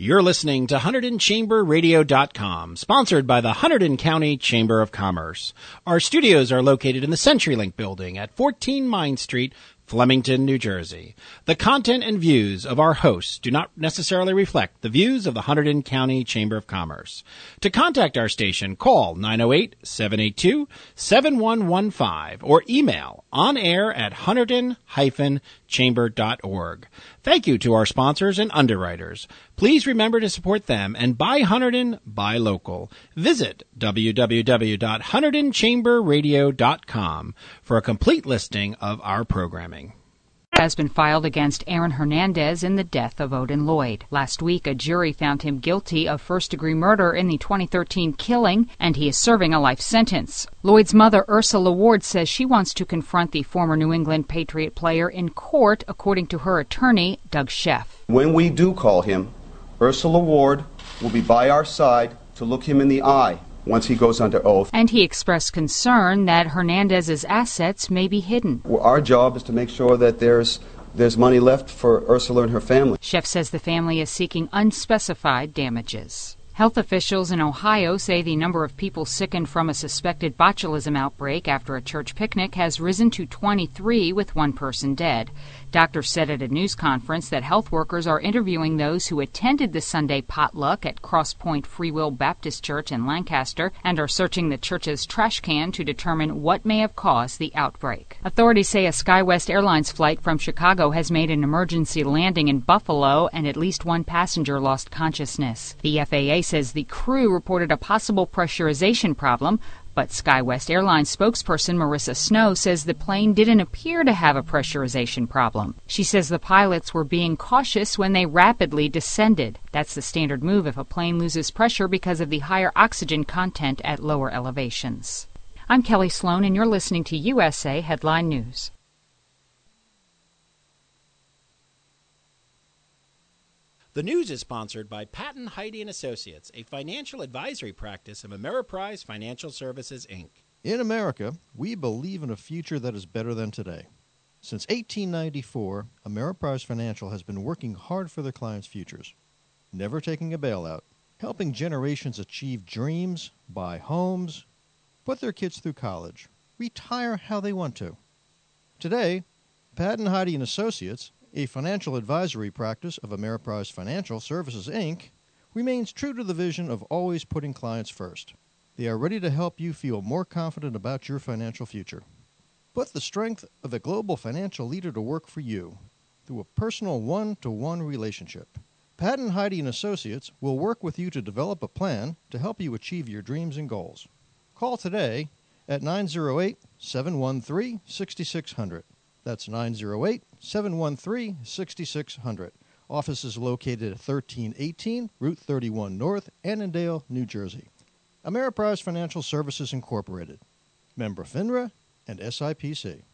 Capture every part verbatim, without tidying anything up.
You're listening to Hunterdon Chamber Radio dot com, sponsored by the Hunterdon County Chamber of Commerce. Our studios are located in the CenturyLink building at fourteen Mine Street, Flemington, New Jersey. The content and views of our hosts do not necessarily reflect the views of the Hunterdon County Chamber of Commerce. To contact our station, call nine oh eight, seven eight two, seven one one five or email onair at hunterdon dash chamber dot org. Thank you to our sponsors and underwriters. Please remember to support them and buy Hunterdon, buy local. Visit w w w dot hunterdon chamber radio dot com for a complete listing of our programming. Has been filed against Aaron Hernandez in the death of Odin Lloyd. Last week, a jury found him guilty of first-degree murder in the twenty thirteen killing, and he is serving a life sentence. Lloyd's mother, Ursula Ward, says she wants to confront the former New England Patriot player in court, according to her attorney, Doug Sheff. When we do call him, Ursula Ward will be by our side to look him in the eye once he goes under oath. And he expressed concern that Hernandez's assets may be hidden. Well, our job is to make sure that there's there's money left for Ursula and her family. Sheff says the family is seeking unspecified damages. Health officials in Ohio say the number of people sickened from a suspected botulism outbreak after a church picnic has risen to twenty-three, with one person dead. Doctors said at a news conference that health workers are interviewing those who attended the Sunday potluck at Cross Point Free Will Baptist Church in Lancaster and are searching the church's trash can to determine what may have caused the outbreak. Authorities say a SkyWest Airlines flight from Chicago has made an emergency landing in Buffalo and at least one passenger lost consciousness. The F A A says the crew reported a possible pressurization problem, but SkyWest Airlines spokesperson Marissa Snow says the plane didn't appear to have a pressurization problem. She says the pilots were being cautious when they rapidly descended. That's the standard move if a plane loses pressure because of the higher oxygen content at lower elevations. I'm Kelly Sloan, and you're listening to U S A Headline News. The news is sponsored by Patton, Heide and Associates, a financial advisory practice of Ameriprise Financial Services, Incorporated. In America, we believe in a future that is better than today. Since eighteen ninety-four, Ameriprise Financial has been working hard for their clients' futures, never taking a bailout, helping generations achieve dreams, buy homes, put their kids through college, retire how they want to. Today, Patton, Heide and Associates, a financial advisory practice of Ameriprise Financial Services, Incorporated, remains true to the vision of always putting clients first. They are ready to help you feel more confident about your financial future. Put the strength of a global financial leader to work for you through a personal one-to-one relationship. Patton, Heide and Associates will work with you to develop a plan to help you achieve your dreams and goals. Call today at nine oh eight, seven one three, six six zero zero. That's nine oh eight, seven one three, six six zero zero. Office is located at thirteen eighteen Route thirty-one North, Annandale, New Jersey. Ameriprise Financial Services, Incorporated. Member FINRA and S I P C.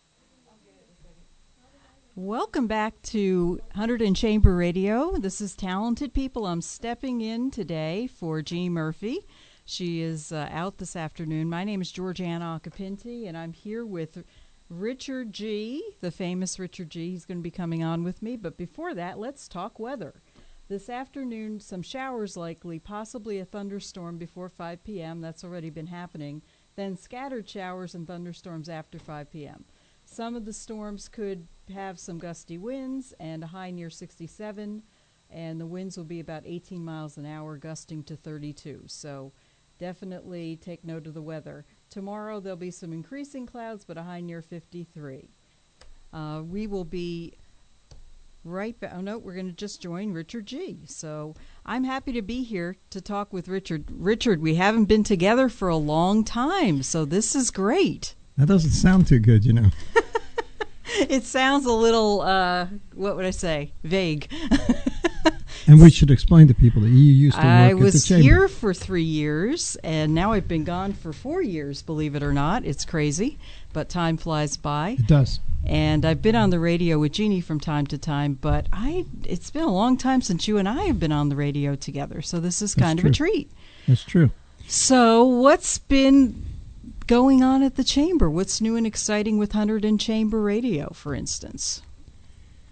Welcome back to Hunterdon Chamber Radio. This is Talented People. I'm stepping in today for Jeannie Murphy. She is uh, out this afternoon. My name is Georgiana Acapinti, and I'm here with Richard G., the famous Richard G. He's going to be coming on with me. But before that, let's talk weather. This afternoon, some showers likely, possibly a thunderstorm before five p.m. That's already been happening. Then scattered showers and thunderstorms after five p.m. Some of the storms could have some gusty winds and a high near sixty-seven, and the winds will be about eighteen miles an hour, gusting to thirty-two. So definitely take note of the weather. Tomorrow there'll be some increasing clouds, but a high near fifty-three. Uh, we will be right back. Oh, no, we're going to just join Richard G. So I'm happy to be here to talk with Richard. Richard, we haven't been together for a long time, so this is great. That doesn't sound too good, you know. It sounds a little, uh, what would I say, vague. And we should explain to people that you used to work I at the was chamber. here for three years, and now I've been gone for four years, believe it or not. It's crazy, but time flies by. It does. And I've been on the radio with Jeannie from time to time, but I it's been a long time since you and I have been on the radio together, so this is That's kind true. of a treat. That's true. So what's been going on at the chamber? What's new and exciting with Hunterdon Chamber Radio, for instance?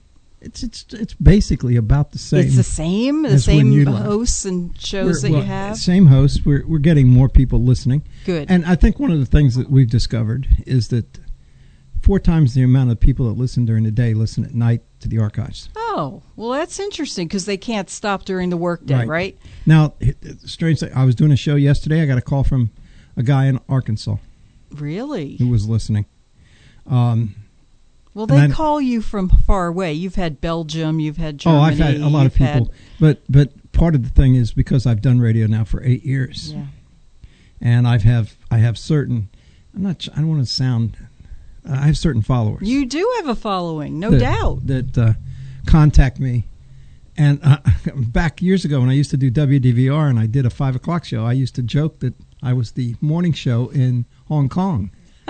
It's it's it's basically about the same. It's the same, the as when same you live. hosts and shows We're- that well, you have. Same hosts. We're we're getting more people listening. Good. And I think one of the things that we've discovered is that four times the amount of people that listen during the day listen at night to the archives. Oh, well, that's interesting because they can't stop during the workday, right? right? Now, it- it's strange thing, I was doing a show yesterday. I got a call from a guy in Arkansas Really? who was listening. Um, Well, and they then- call you from far away. You've had Belgium, you've had Germany. oh, I've had a lot of you've people, had- but but part of the thing is because I've done radio now for eight years, yeah. and I've have I have certain. I'm not. I don't want to sound. I have certain followers. You do have a following, no that, doubt. that uh, contact me. And uh, back years ago when I used to do W D V R and I did a five o'clock show, I used to joke that I was the morning show in Hong Kong.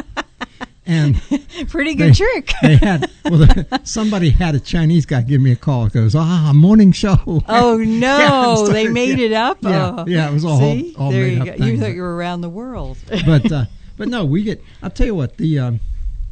And Pretty good they, trick. they had well, the, somebody had a Chinese guy give me a call. It goes, ah, morning show. Oh no, Yeah, they started- made yeah. it up. Yeah, Oh. yeah, it was all See? all there made you up go. thing, You thought but- you were around the world. but uh, but no, we get. I'll tell you what, the um,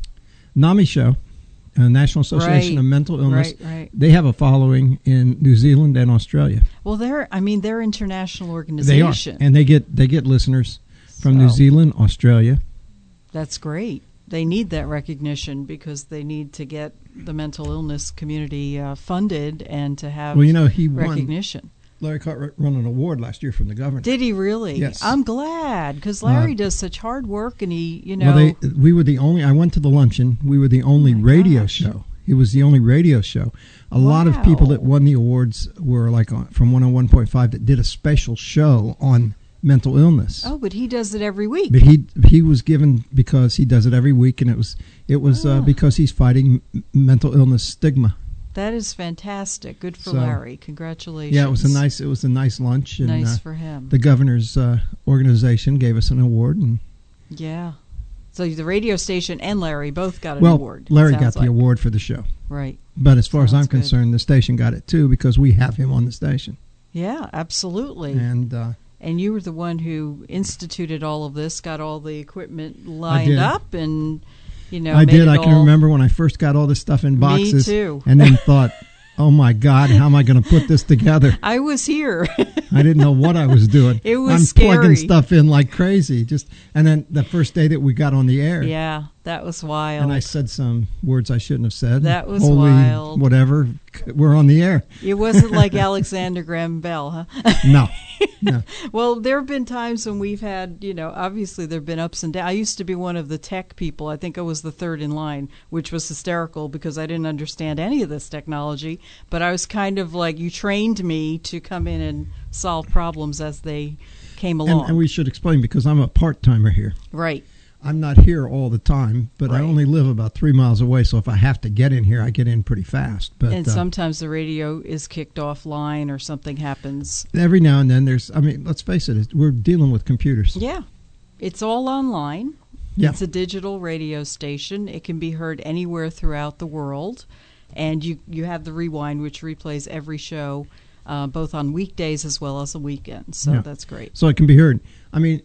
NAMI show, uh, National Association Right. of Mental Illness, Right, right. they have a following in New Zealand and Australia. Well, they're I mean they're international They are, organization. and they get they get listeners from New So- Zealand, Australia. That's great. They need that recognition because they need to get the mental illness community uh, funded and to have Well, you know, he won. recognition. Larry Cartwright won an award last year from the governor. Did he really? Yes. I'm glad because Larry Uh, does such hard work and he, you know. Well, they we were the only. I went to the luncheon. We were the only Oh my radio gosh. show. It was the only radio show. A lot of people that Wow. won the awards were like on, from one oh one point five that did a special show on mental illness. Oh, but he does it every week. But he he was given because he does it every week, and it was it was Ah. uh, because he's fighting m- mental illness stigma. That is fantastic. Good for So, Larry. Congratulations. Yeah, it was a nice it was a nice lunch, and Nice uh, for him. the governor's uh, organization gave us an award, and Yeah. So the radio station and Larry both got an well, award. Larry sounds got the like. award for the show. Right. But as far as Sounds I'm good. concerned, the station got it too because we have him on the station, Yeah, absolutely. and uh, And you were the one who instituted all of this, got all the equipment lined did. up, and you know. I made did. it I can all- remember when I first got all this stuff in Me boxes, too. and then thought, "Oh my God, how am I going to put this together?" I was here. I didn't know what I was doing. It was I'm scary. plugging stuff in like crazy. Just and then the first day that we got on the air, Yeah, that was wild. and I said some words I shouldn't have said. That was Holy wild. Whatever, we're on the air. It wasn't like Alexander Graham Bell, huh? No, no. Well, there have been times when we've had, you know, obviously there have been ups and downs. I used to be one of the tech people. I think I was the third in line, which was hysterical because I didn't understand any of this technology. But I was kind of like, you trained me to come in and solve problems as they came along. And, and we should explain because I'm a part timer here. right. I'm not here all the time, but I Right. only live about three miles away. So if I have to get in here, I get in pretty fast. But And uh, sometimes the radio is kicked offline or something happens. every now and then, there's. I mean, let's face it, it's- we're dealing with computers. Yeah. It's all online. Yeah. It's a digital radio station. It can be heard anywhere throughout the world. And you, you have the rewind, which replays every show, uh, both on weekdays as well as on weekends. So Yeah. that's great. So it can be heard. I mean,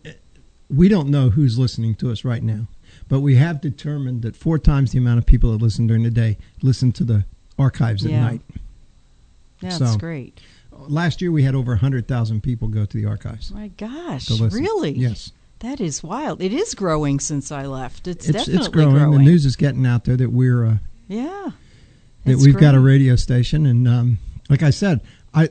we don't know who's listening to us right now, but we have determined that four times the amount of people that listen during the day listen to the archives at Yeah. night. Yeah, So- that's great. Last year, we had over one hundred thousand people go to the archives. My gosh, to listen. really? Yes. That is wild. It is growing since I left. It's, It's, definitely it's growing. growing. The news is getting out there that we're uh, Yeah. that It's we've got a great. radio station, and um, like I said, I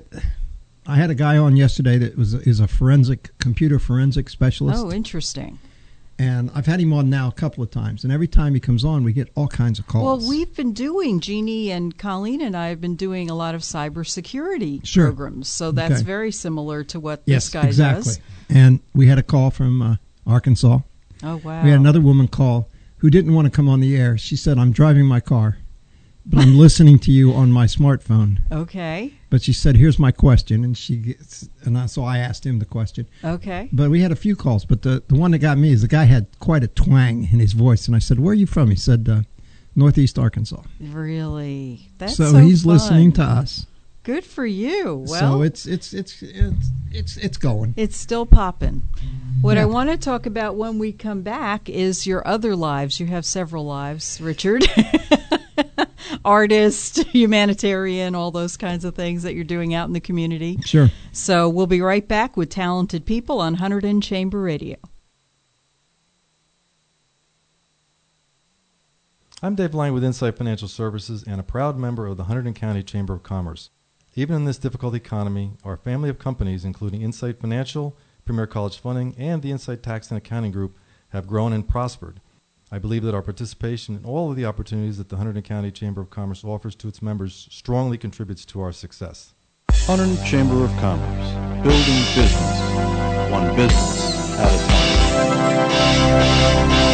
I had a guy on yesterday that was is a forensic computer forensic specialist, Oh, interesting. and I've had him on now a couple of times, and every time he comes on, we get all kinds of calls. Well, we've been doing, Jeannie and Colleen and I have been doing a lot of cybersecurity Sure. programs. So that's Okay. very similar to what yes, this guy exactly. does. And we had a call from uh, Arkansas. Oh, wow. We had another woman call who didn't want to come on the air. She said, "I'm driving my car, but I'm listening to you on my smartphone." Okay. But she said, "Here's my question," and she gets, and I, so I asked him the question. Okay. But we had a few calls, but the, the one that got me is the guy had quite a twang in his voice, and I said, "Where are you from?" He said, uh, "Northeast Arkansas." Really? That's so, so he's fun. listening to us. Good for you. Well, so it's it's it's it's it's it's going. it's still popping. What Yeah. I want to talk about when we come back is your other lives. You have several lives, Richard. artist, humanitarian, all those kinds of things that you're doing out in the community. Sure. So we'll be right back with Talented People on Hunterdon Chamber Radio. I'm Dave Lang with Insight Financial Services and a proud member of the Hunterdon County Chamber of Commerce. Even in this difficult economy, our family of companies, including Insight Financial, Premier College Funding, and the Insight Tax and Accounting Group, have grown and prospered. I believe that our participation in all of the opportunities that the Hunterdon County Chamber of Commerce offers to its members strongly contributes to our success. Hunterdon Chamber of Commerce, building business, one business at a time.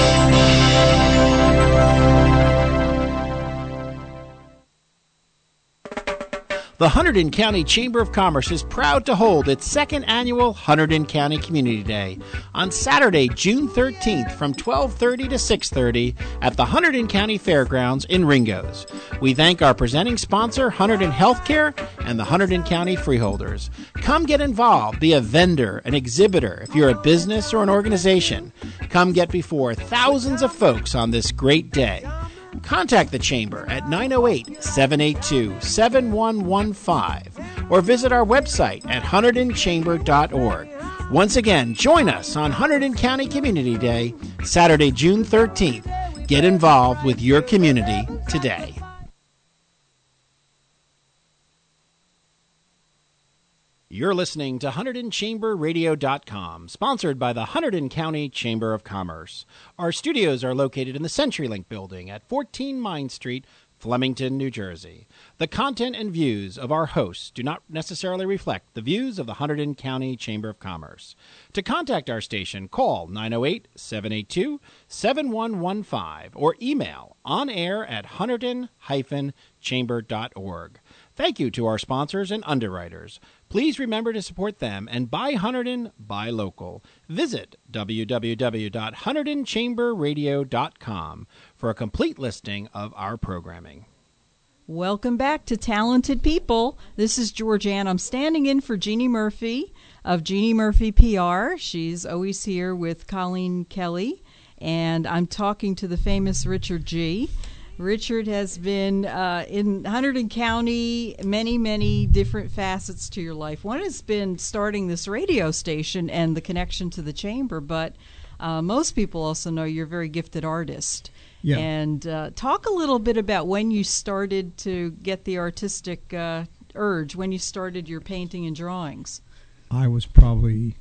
The Hunterdon County Chamber of Commerce is proud to hold its second annual Hunterdon County Community Day on Saturday, June thirteenth from twelve thirty to six thirty at the Hunterdon County Fairgrounds in Ringgoes. We thank our presenting sponsor, Hunterdon Healthcare, and the Hunterdon County Freeholders. Come get involved, be a vendor, an exhibitor, if you're a business or an organization. Come get before thousands of folks on this great day. Contact the Chamber at nine oh eight, seven eight two, seven one one five or visit our website at hunterdon chamber dot org. Once again, join us on Hunterdon County Community Day, Saturday, June thirteenth. Get involved with your community today. You're listening to Hunterdon Chamber Radio dot com, sponsored by the Hunterdon County Chamber of Commerce. Our studios are located in the CenturyLink building at fourteen Mine Street, Flemington, New Jersey. The content and views of our hosts do not necessarily reflect the views of the Hunterdon County Chamber of Commerce. To contact our station, call nine oh eight, seven eight two, seven one one five or email onair at hunterdon dash chamber dot org. Thank you to our sponsors and underwriters. Please remember to support them and buy Hunterdon, buy local. Visit w w w dot hunterdon chamber radio dot com for a complete listing of our programming. Welcome back to Talented People. This is Georgianne. I'm standing in for Jeannie Murphy of Jeannie Murphy P R. She's always here with Colleen Kelly, and I'm talking to the famous Richard G. Richard has been uh, in Hunterdon County, many, many different facets to your life. One has been starting this radio station and the connection to the chamber, but uh, most people also know you're a very gifted artist. Yeah. And uh, talk a little bit about when you started to get the artistic uh, urge, when you started your painting and drawings. I was probably,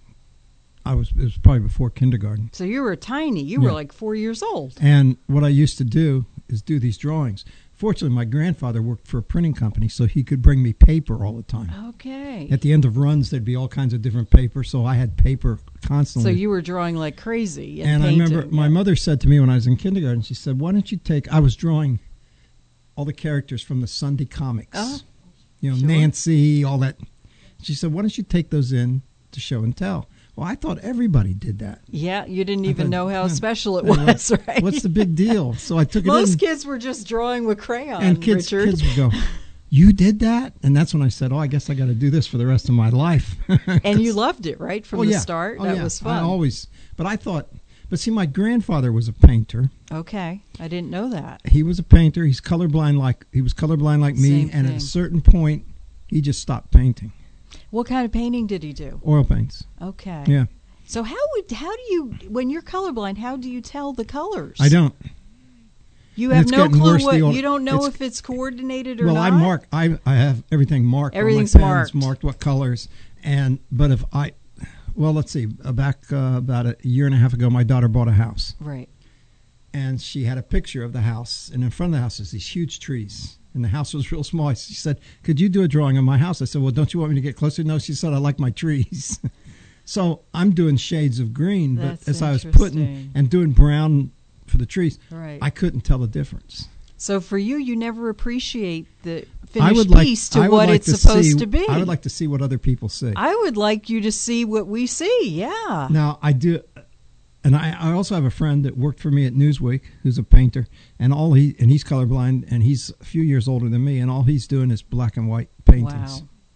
I was, it was probably before kindergarten. So you were tiny. You Yeah. were like four years old. And what I used to do is do these drawings. Fortunately, my grandfather worked for a printing company, so he could bring me paper all the time. Okay. At the end of runs, there'd be all kinds of different paper, so I had paper constantly. So you were drawing like crazy and, and I painting. remember my yeah. mother said to me when I was in kindergarten, she said, why don't you take, I was drawing all the characters from the Sunday comics. Oh, you know, sure. Nancy, all that. She said, why don't you take those in to show and tell? Well, I thought everybody did that. Yeah, you didn't I even thought, know how yeah, special it I was, went, right? What's the big deal? So I took it in. Most kids were just drawing with crayon, and kids, Richard. kids would go, you did that? And that's when I said, oh, I guess I got to do this for the rest of my life. And you loved it, right, from oh, the yeah. start? Oh, that yeah. was fun. I always, but I thought, but see, my grandfather was a painter. Okay, I didn't know that. He was a painter. He's colorblind like, he was colorblind like me. Same and thing. at a certain point, he just stopped painting. What kind of painting did he do? Oil paints. Okay. Yeah. So how would how do you, when you're colorblind, how do you tell the colors? I don't. You And have it's no getting clue worse what, the older- you don't know it's- if it's coordinated or Well, not? I mark. I I have everything marked. Everything's on my pens, marked. marked what colors. And but if I, well, let's see. Uh, back uh, about a year and a half ago, my daughter bought a house, Right. and she had a picture of the house, and in front of the house is these huge trees, and the house was real small. She said, "Could you do a drawing of my house?" I said, "Well, don't you want me to get closer?" No, she said, "I like my trees." So I'm doing shades of green, That's but as I was putting interesting. and doing brown for the trees, Right. I couldn't tell the difference. So for you, you never appreciate the I finished would like, piece to I would what like it's to supposed see, to be. I would like to see what other people see. I would like you to see what we see. Yeah. Now, I do, and I, I also have a friend that worked for me at Newsweek who's a painter, and all he and he's colorblind, and he's a few years older than me, and all he's doing is black and white paintings. Wow.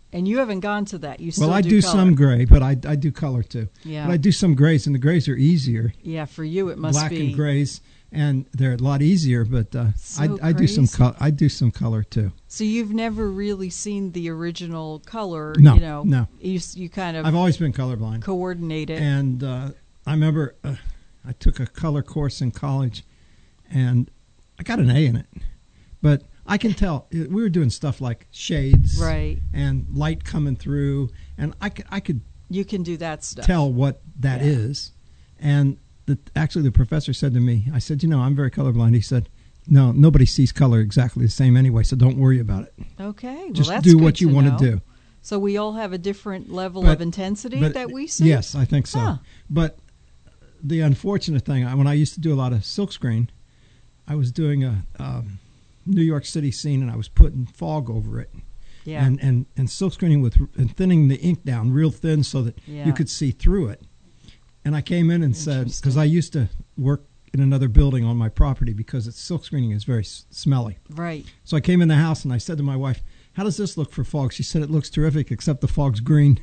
And you haven't gone to that. You still well, I do, do color. some gray, but I, I do color too. Yeah. But I do some grays, and the grays are easier. Yeah, for you it must Black be. and grays, and they're a lot easier. But uh, So I, I do some crazy. color. I do some color too. So you've never really seen the original color. No, you know, no. You s- you kind of I've always been colorblind. coordinate it. And uh, I remember uh, I took a color course in college, and I got an A in it. But I can tell we were doing stuff like shades, Right. and light coming through, and I could I could You can do that stuff. tell what that Yeah. is. And the, actually, the professor said to me, I said, you know, I'm very colorblind. He said, no, nobody sees color exactly the same anyway, so don't worry about it. Okay. Well, Just that's do good what you to want know. to do. So we all have a different level But- of intensity but- that we see? Yes, I think so. Huh. But the unfortunate thing, I- when I used to do a lot of silkscreen, I was doing a um, New York City scene, and I was putting fog over it. Yeah. And, and, and silkscreening with and thinning the ink down real thin so that Yeah. you could see through it. And I came in and said, Interesting. because I used to work in another building on my property because it's silkscreening is very s- smelly. Right. So I came in the house and I said to my wife, how does this look for fog? She said, it looks terrific, except the fog's green.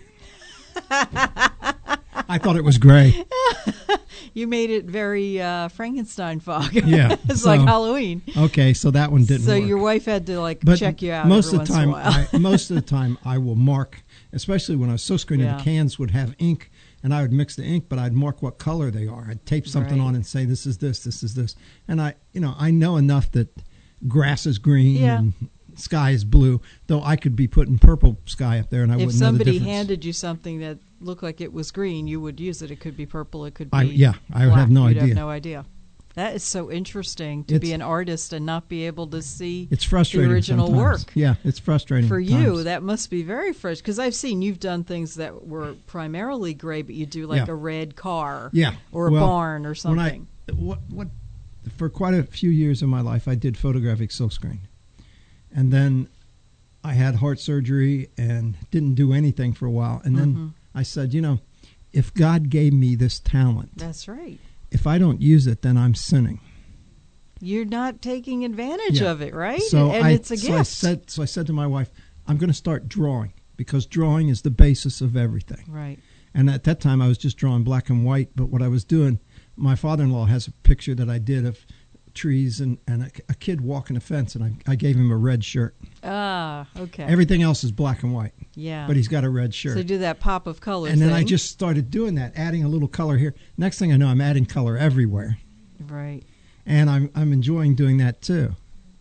I thought it was gray. You made it very uh, Frankenstein fog. Yeah, It's so- like Halloween. Okay, so that one didn't So work. your wife had to like But check you out most every of the once time, in a while. I, most of the time, I will mark, especially when I was silkscreening, Yeah. the cans would have ink, and I would mix the ink, but I'd mark what color they are. I'd tape something Right. on and say, this is this, this is this. And I, you know, I know enough that grass is green Yeah. and sky is blue, though I could be putting purple sky up there and I If wouldn't know the somebody difference. handed you something that looked like it was green, you would use it. It could be purple. It could be I- yeah, I would black. have no You'd idea. have no idea. That is so interesting to be It's- an artist and not be able to see It's frustrating the original sometimes. work. Yeah, it's frustrating For at you, times. that must be very fresh because I've seen you've done things that were primarily gray, but you do like Yeah. a red car, Yeah, or a well, barn or when something. I, what, what, for quite a few years of my life, I did photographic silkscreen. And then I had heart surgery and didn't do anything for a while. And then Mhm. I said, you know, if God gave me this talent, That's right. if I don't use it, then I'm sinning. You're not taking advantage Yeah. of it, right? So and I, it's a so gift. I said, so I said to my wife, I'm going to start drawing because drawing is the basis of everything. Right. And at that time, I was just drawing black and white. But what I was doing, my father-in-law has a picture that I did of trees and, and a, a kid walking a fence, and I, I gave him a red shirt. Ah, okay. Everything else is black and white, yeah. but he's got a red shirt. So do that pop of color and then I thing. just started doing that, adding a little color here. Next thing I know, I'm adding color everywhere, Right. and I'm I'm enjoying doing that too.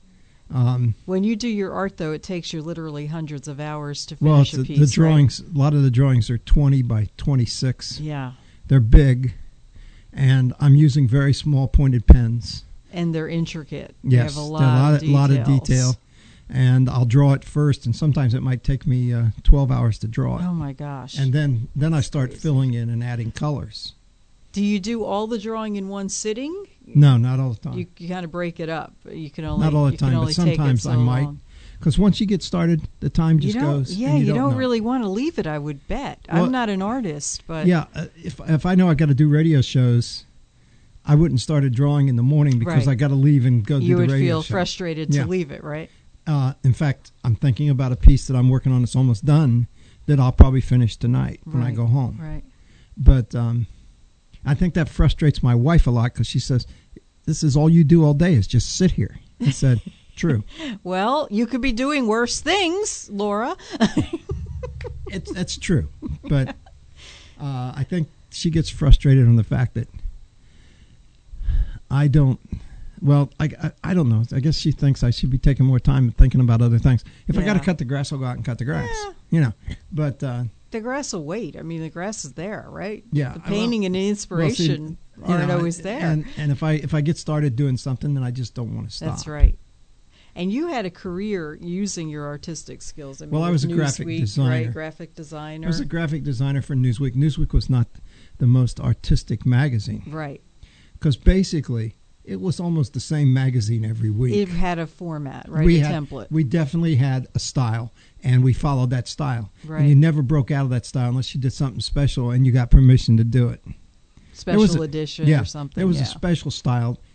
Um, When you do your art, though, it takes you literally hundreds of hours to well, finish it's a the, piece. the right? drawings. A lot of the drawings are twenty by twenty-six. Yeah. They're big, and I'm using very small pointed pens. And they're intricate. They Yes, have a there lot, are a lot of, of, lot of details. detail, and I'll draw it first, and sometimes it might take me uh, twelve hours to draw it, Oh, my gosh. and then then I That's start crazy. filling in and adding colors. do you do all the drawing in one sitting? No, not all the time. You, you kind of break it up. You can only Not all the you can time, but only take it sometimes so I might. long. Because once you get started, the time You just don't, goes. yeah, and you, you don't, don't know. really want to leave it. I would bet. Well, I'm not an artist, but Yeah, uh, if if I know I got to do radio shows, I wouldn't start a drawing in the morning because Right. I got to leave and go do you the would radio feel show. frustrated Yeah. to leave it, right? Uh, in fact, I'm thinking about a piece that I'm working on that's almost done that I'll probably finish tonight when I Right, go home. Right. But um, I think that frustrates my wife a lot because she says, "This is all you do all day is just sit here." I said, "True. Well, you could be doing worse things, Laura. It's that's true." But uh, I think she gets frustrated on the fact that I don't. Well, I, I, I don't know. I guess she thinks I should be taking more time and thinking about other things. If I got to Yeah. cut the grass, I'll go out and cut the grass. Yeah. You know, but uh, The grass will wait. I mean, the grass is there, right? Yeah, The I- painting and the well, see, inspiration you aren't know, always there. And and if I if I get started doing something, then I just don't want to stop. That's right. And you had a career using your artistic skills. I mean, Well, I was a with graphic Newsweek, designer. Right, graphic designer. I was a graphic designer for Newsweek. Newsweek was not the most artistic magazine right. because basically it was almost the same magazine every week. It had a format, right? we a had, template. We definitely had a style, and we followed that style. Right. And you never broke out of that style unless you did something special and you got permission to do it. Special was a- edition yeah, or something. there was yeah. a special style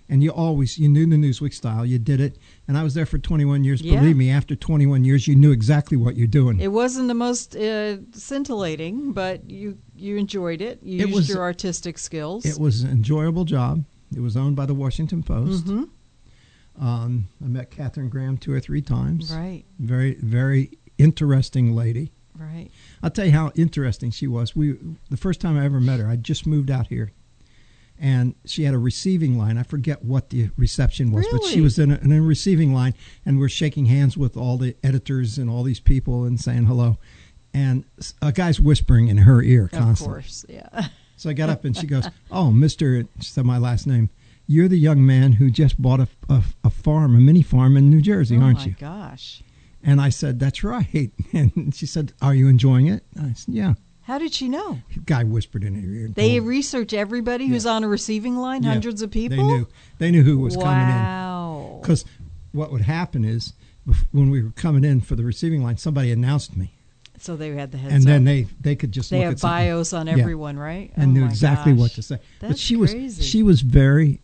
And you always, you knew the Newsweek style. You did it. And I was there for twenty-one years. Yeah. Believe me, after twenty-one years, you knew exactly what you're doing. It wasn't the most uh, scintillating, but you you enjoyed it. You It used was- your artistic skills. It was an enjoyable job. It was owned by the Washington Post. hmm Um, I met Katharine Graham two or three times. Right, Very, very interesting lady. right. I'll tell you how interesting she was. We the first time I ever met her, I just moved out here, and she had a receiving line. I forget what the reception was, but she Really? was in a, in a receiving line, and we're shaking hands with all the editors and all these people and saying hello, and s- a guy's whispering in her ear Of constantly. course, yeah. So I got up and she goes, "Oh, Mister," she said my last name. "You're the young man who just bought a, a, a farm, a mini farm in New Jersey, oh aren't my you?" gosh. And I said, "That's right." And she said, "Are you enjoying it?" I said, "Yeah." How did she know? The guy whispered in her ear. and They told her. research everybody who's Yeah. on a receiving line, Yeah. hundreds of people? They knew. They knew who was coming in. Wow. Because what would happen is, bef- when we were coming in for the receiving line, somebody announced me, So they had the heads and then up. they they could just They look have at something bios on Yeah. everyone, right? and Oh knew my exactly gosh. what to say. but That's she crazy. was she was very.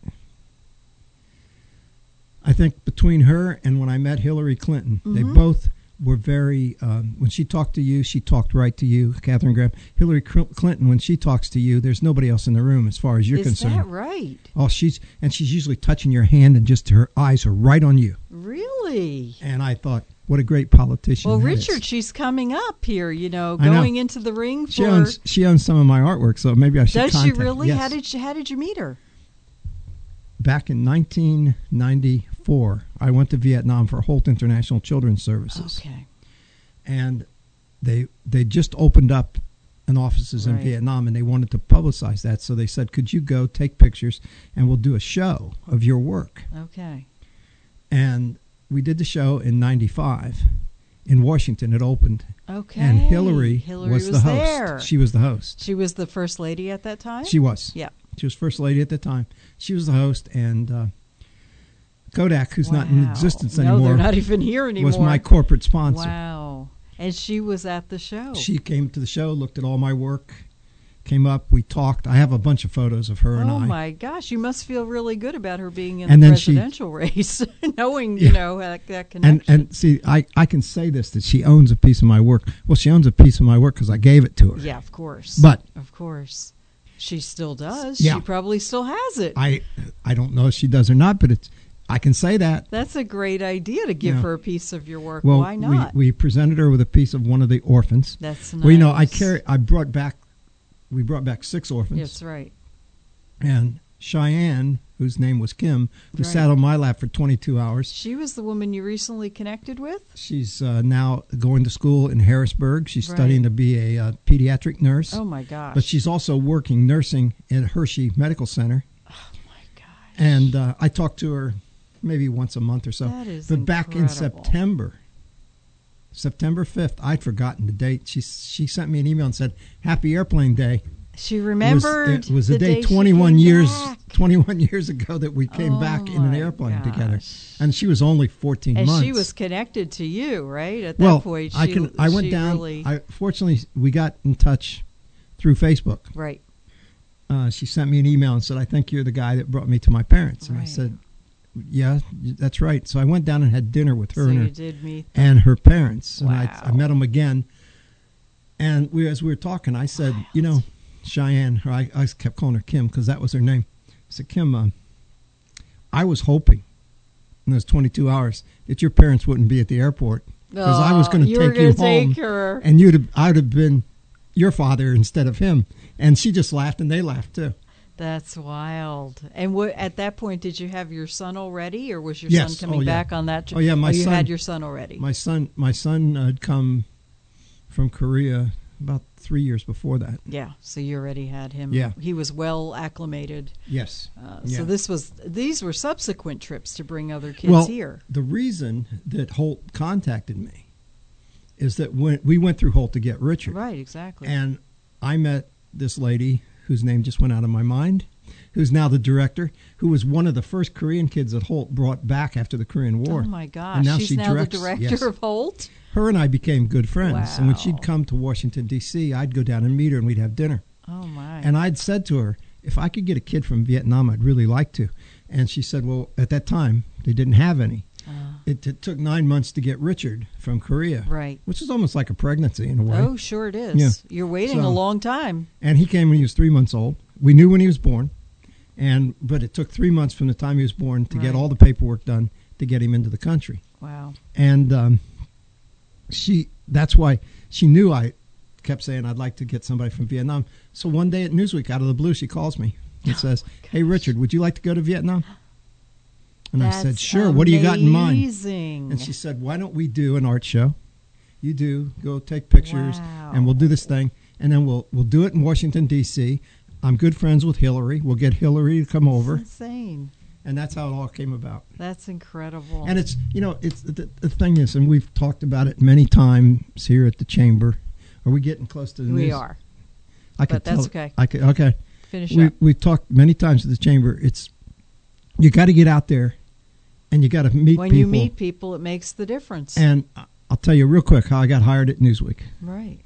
I think between her and when I met Hillary Clinton, they Mhm. both were very. Um, when she talked to you, she talked right to you, Katharine Graham. Hillary Cl- Clinton, when she talks to you, there's nobody else in the room as far as you're Is concerned. that right? Oh, she's and she's usually touching your hand, and just her eyes are right on you. Really? And I thought, what a great politician! Well, that Richard, is. she's coming up here, you know, I know. going into the ring for. She owns she owns some of my artwork, so maybe I should. Does she contact- really? Yes. How did you, how did you meet her? Back in nineteen ninety-four, I went to Vietnam for Holt International Children's Services, Okay. and they they just opened up an offices in Right. Vietnam, and they wanted to publicize that. So they said, "Could you go take pictures, and we'll do a show of your work?" Okay. And we did the show in ninety-five in Washington. It opened, Okay. and Hillary, Hillary was, was the host. there. She was the host. She was the first lady at that time? She was. Yeah. She was first lady at the time. She was the host, and uh, Kodak, who's not in Wow. existence No, anymore, they're not even here anymore. was my corporate sponsor. Wow. And she was at the show. She came to the show, looked at all my work, came up, we talked. I have a bunch of photos of her and Oh I. my gosh, you must feel really good about her being in And the then she- presidential race, knowing, Yeah. you know, that, that And connection. and see, I, I can say this, that she owns a piece of my work. Well, she owns a piece of my work because I gave it to her. Yeah, of course. But of course. She still does. Yeah. She probably still has it. I I don't know if she does or not, but it's I can say that. That's a great idea to give Yeah. her a piece of your work. Well, Why not? we we presented her with a piece of one of the orphans. That's nice. Well, you know, I carry. I brought back. We brought back six orphans. That's right. And Cheyenne, whose name was Kim, who Right. sat on my lap for twenty-two hours. She was the woman you recently connected with? She's uh, now going to school in Harrisburg. She's Right. studying to be a uh, pediatric nurse. Oh, my gosh. But she's also working nursing at Hershey Medical Center. Oh, my gosh. And uh, I talk to her maybe once a month or so. That is But back in incredible. September, September fifth, I'd forgotten the date. She she sent me an email and said, "Happy Airplane Day." She remembered It was, it was the, day, she twenty-one came years back. twenty-one years ago that we came Oh, back in an my airplane together. gosh. And she was only fourteen And months. she was connected to you, right? At well, that point, she, I can I went she down really- I fortunately we got in touch through Facebook. right. Uh, she sent me an email and said, "I think you're the guy that brought me to my parents." And I Right. said, "Yeah, that's right." So I went down and had dinner with her So and her you did meet. and her parents, and I, Wow. I met them again. And we, as we were talking, I said, Wild. "You know, Cheyenne," or I, I kept calling her Kim because that was her name. I said, "Kim, uh, I was hoping in those twenty-two hours that your parents wouldn't be at the airport because I was Oh, going to you were take you gonna home, take her. and you'd have, I'd have been your father instead of him." And she just laughed, and they laughed too. That's wild. And what, at that point, did you have your son already, or was your Yes. son coming Oh, yeah. back on that? Trip? Oh, yeah, my you son- had your son already. My son, my son had come from Korea about three years before that. yeah, so you already had him. Yeah. He was well acclimated. Yes. Uh, Yeah. So this was these were subsequent trips to bring other kids well, here. the reason that Holt contacted me is that when we went through Holt to get Richard, Right, exactly. and I met this lady whose name just went out of my mind, who's now the director, who was one of the first Korean kids that Holt brought back after the Korean War. Oh my gosh, And now she's she now directs- the director yes. of Holt. Her and I became good friends, and when Wow. she'd come to Washington D C, I'd go down and meet her, and we'd have dinner. Oh my. And I'd said to her, if I could get a kid from Vietnam, I'd really like to. And she said, well, at that time, they didn't have any. Uh, It, it took nine months to get Richard from Korea. Right. Which is almost like a pregnancy in a way. Oh, sure it is. Yeah. You're waiting So- a long time. And he came when he was three months old. We knew when he was born. and But it took three months from the time he was born to Right. get all the paperwork done to get him into the country. Wow. And um, she that's why she knew I kept saying I'd like to get somebody from Vietnam. So one day at Newsweek, out of the blue, she calls me and says, hey, Richard, would you like to go to Vietnam? And That's I said, sure. What do you got in mind? Amazing. And she said, why don't we do an art show? You do. Go take pictures, Wow. and we'll do this thing. And then we'll we'll do it in Washington, D C I'm good friends with Hillary. We'll get Hillary to come over. That's insane. And that's how it all came about. That's incredible. And it's, you know, it's the, the thing is, and we've talked about it many times here at the Chamber. Are we getting close to the we news? are. I could But that's tell, okay. I could, okay. Finish we, up. We've talked many times at the Chamber. It's, you got to get out there, and you got to meet When people. you meet people, it makes the difference. And I'll tell you real quick how I got hired at Newsweek. Right.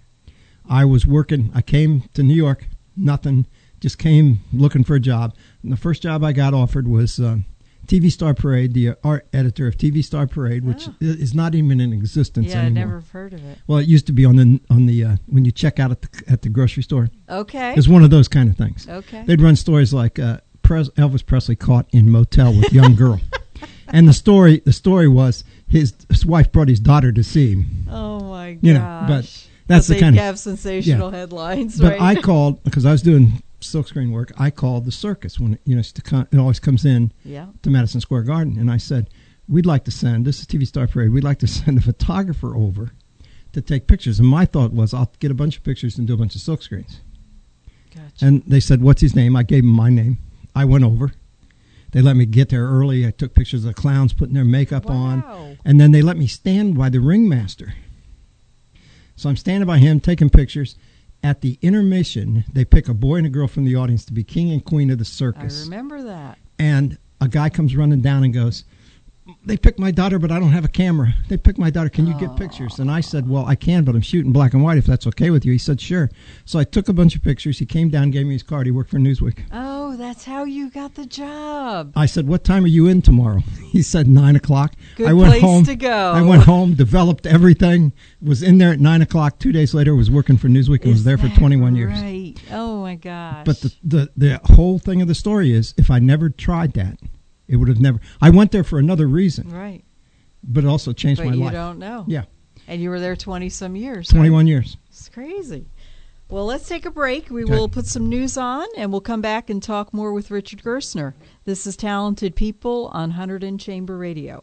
I was working, I came to New York, nothing, just came looking for a job. And the first job I got offered was uh, T V Star Parade, the art editor of T V Star Parade, which Oh. is not even in existence Yeah, I anymore. never heard of it. Well, it used to be on the on the uh, when you check out at the at the grocery store. Okay. It was one of those kind of things. Okay. They'd run stories like uh, Pres- Elvis Presley caught in motel with young girl, and the story the story was his, his wife brought his daughter to see him. Oh my gosh. You know, but that's but the kind they of have sensational yeah. headlines, But right? I called because I was doing silkscreen work. I called the circus when it, you know it's to come, it always comes in yeah. to Madison Square Garden, and I said, "We'd like to send this is T V Star Parade. We'd like to send a photographer over to take pictures." And my thought was, I'll get a bunch of pictures and do a bunch of silkscreens. Gotcha. And they said, "What's his name?" I gave him my name. I went over. They let me get there early. I took pictures of the clowns putting their makeup Wow. on, and then they let me stand by the ringmaster. So I'm standing by him taking pictures. At the intermission, they pick a boy and a girl from the audience to be king and queen of the I circus. remember that. And a guy comes running down and goes, "They picked my daughter, but I don't have a camera. They picked my daughter. Can you get pictures?" And I said, "Well, I can, but I'm shooting black and white if that's okay with you." He said, "Sure." So I took a bunch of pictures. He came down, gave me his card. He worked for Newsweek. Oh, that's how you got the job. I said, "What time are you in tomorrow?" He said, nine o'clock. Good I went place home, to go. I went home, developed everything, was in there at nine o'clock. Two days later, was working for Newsweek and was Is there for that twenty-one years. Right. Oh, my gosh. But the, the, the whole thing of the story is, if I never tried that, it would have never... I went there for another reason, Right. but it also changed But my you life. don't know. Yeah, And you were there twenty-some years. twenty-one right? years. It's crazy. Well, let's take a break. We Okay. will put some news on, and we'll come back and talk more with Richard Gerstner. This is Talented People on Hunterdon Chamber Radio.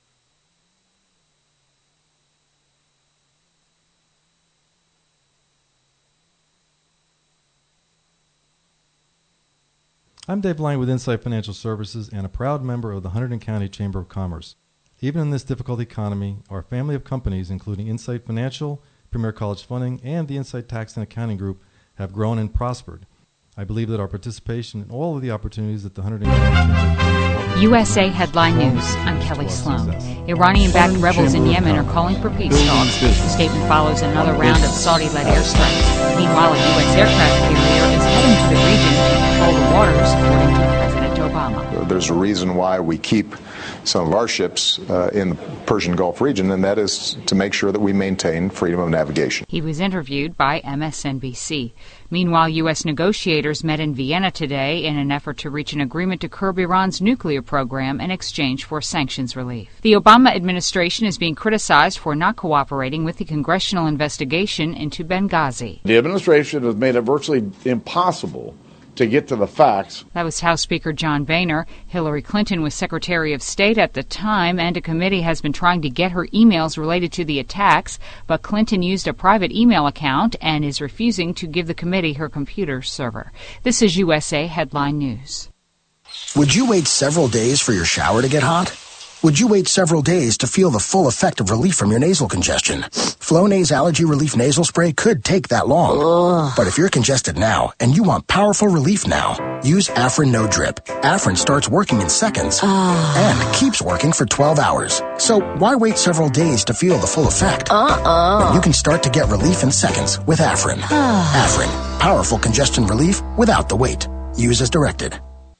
I'm Dave Lang with Insight Financial Services and a proud member of the Hunterdon County Chamber of Commerce. Even in this difficult economy, our family of companies, including Insight Financial, Premier College Funding, and the Insight Tax and Accounting Group, have grown and prospered. I believe that our participation in all of the opportunities that the Hunterdon County Chamber of Commerce offers U S A Headline News. I'm Kelly Sloan. Iranian-backed rebels in Yemen are calling for peace talks. The statement follows another round of Saudi-led airstrikes. Meanwhile, a U S aircraft carrier is heading to the region to patrol the waters, according to President Obama. There's a reason why we keep some of our ships uh, in the Persian Gulf region, and that is to make sure that we maintain freedom of navigation. He was interviewed by M S N B C. Meanwhile, U S negotiators met in Vienna today in an effort to reach an agreement to curb Iran's nuclear program in exchange for sanctions relief. The Obama administration is being criticized for not cooperating with the congressional investigation into Benghazi. The administration has made it virtually impossible to get to the facts. That was House Speaker John Boehner. Hillary Clinton was Secretary of State at the time, and a committee has been trying to get her emails related to the attacks, but Clinton used a private email account and is refusing to give the committee her computer server. This is U S A Headline News. Would you wait several days for your shower to get hot? Would you wait several days to feel the full effect of relief from your nasal congestion? Flonase Allergy Relief Nasal Spray could take that long. Ugh. But if you're congested now and you want powerful relief now, use Afrin No Drip. Afrin starts working in seconds uh. and keeps working for twelve hours. So why wait several days to feel the full effect? Uh-uh. When you can start to get relief in seconds with Afrin. Afrin, powerful congestion relief without the wait. Use as directed.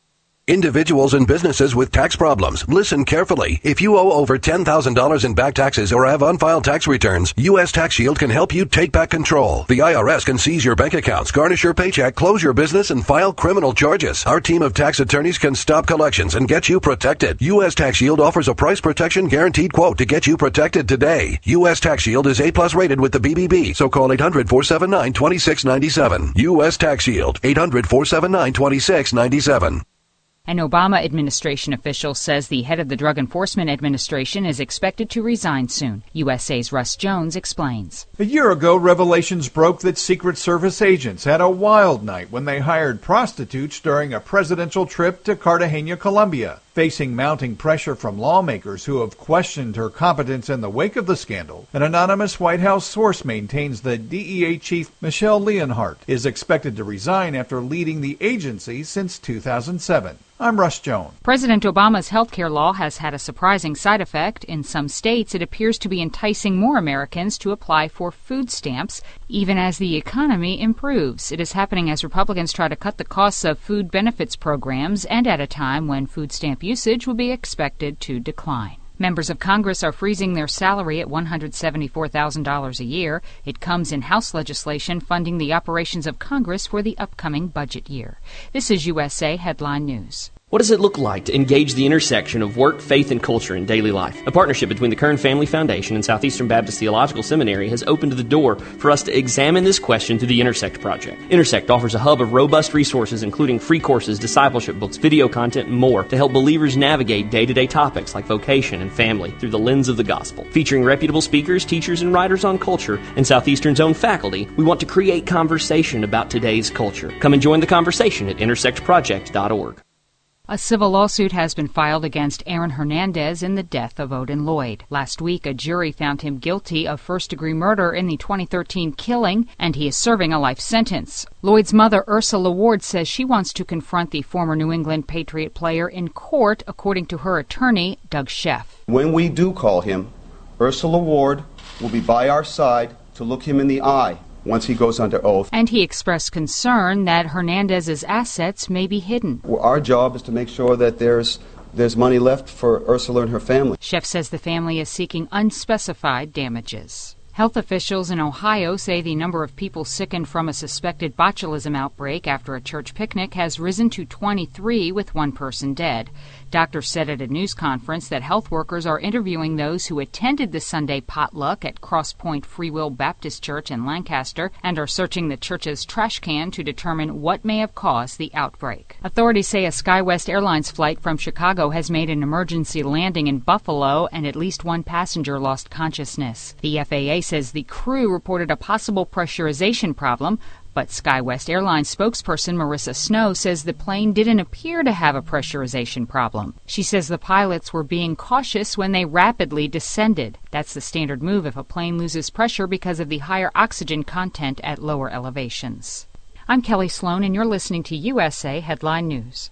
Individuals and businesses with tax problems, listen carefully. If you owe over ten thousand dollars in back taxes or have unfiled tax returns, U S Tax Shield can help you take back control. The I R S can seize your bank accounts, garnish your paycheck, close your business, and file criminal charges. Our team of tax attorneys can stop collections and get you protected. U S Tax Shield offers a price protection guaranteed quote to get you protected today. U S Tax Shield is A plus rated with the B B B, so call eight hundred, four seven nine, two six nine seven. U S Tax Shield, eight hundred, four seven nine, two six nine seven. An Obama administration official says the head of the Drug Enforcement Administration is expected to resign soon. U S A's Russ Jones explains. A year ago, revelations broke that Secret Service agents had a wild night when they hired prostitutes during a presidential trip to Cartagena, Colombia. Facing mounting pressure from lawmakers who have questioned her competence in the wake of the scandal, an anonymous White House source maintains that D E A Chief Michelle Leonhardt is expected to resign after leading the agency since two thousand seven. I'm Russ Jones. President Obama's health care law has had a surprising side effect. In some states, it appears to be enticing more Americans to apply for food stamps, even as the economy improves. It is happening as Republicans try to cut the costs of food benefits programs and at a time when food stamp usage would be expected to decline. Members of Congress are freezing their salary at one hundred seventy-four thousand dollars a year. It comes in House legislation funding the operations of Congress for the upcoming budget year. This is U S A Headline News. What does it look like to engage the intersection of work, faith, and culture in daily life? A partnership between the Kern Family Foundation and Southeastern Baptist Theological Seminary has opened the door for us to examine this question through the Intersect Project. Intersect offers a hub of robust resources, including free courses, discipleship books, video content, and more, to help believers navigate day-to-day topics like vocation and family through the lens of the gospel. Featuring reputable speakers, teachers, and writers on culture, and Southeastern's own faculty, we want to create conversation about today's culture. Come and join the conversation at intersect project dot org. A civil lawsuit has been filed against Aaron Hernandez in the death of Odin Lloyd. Last week, a jury found him guilty of first-degree murder in the twenty thirteen killing, and he is serving a life sentence. Lloyd's mother, Ursula Ward, says she wants to confront the former New England Patriot player in court, according to her attorney, Doug Sheff. When we do call him, Ursula Ward will be by our side to look him in the eye once he goes under oath. And he expressed concern that Hernandez's assets may be hidden. Our job is to make sure that there's there's money left for Ursula and her family. Sheff says the family is seeking unspecified damages. Health officials in Ohio say the number of people sickened from a suspected botulism outbreak after a church picnic has risen to twenty-three, with one person dead. Doctors said at a news conference that health workers are interviewing those who attended the Sunday potluck at Cross Point Free Will Baptist Church in Lancaster and are searching the church's trash can to determine what may have caused the outbreak. Authorities say a SkyWest Airlines flight from Chicago has made an emergency landing in Buffalo and at least one passenger lost consciousness. The F A A says the crew reported a possible pressurization problem, but SkyWest Airlines spokesperson Marissa Snow says the plane didn't appear to have a pressurization problem. She says the pilots were being cautious when they rapidly descended. That's the standard move if a plane loses pressure because of the higher oxygen content at lower elevations. I'm Kelly Sloan, and you're listening to U S A Headline News.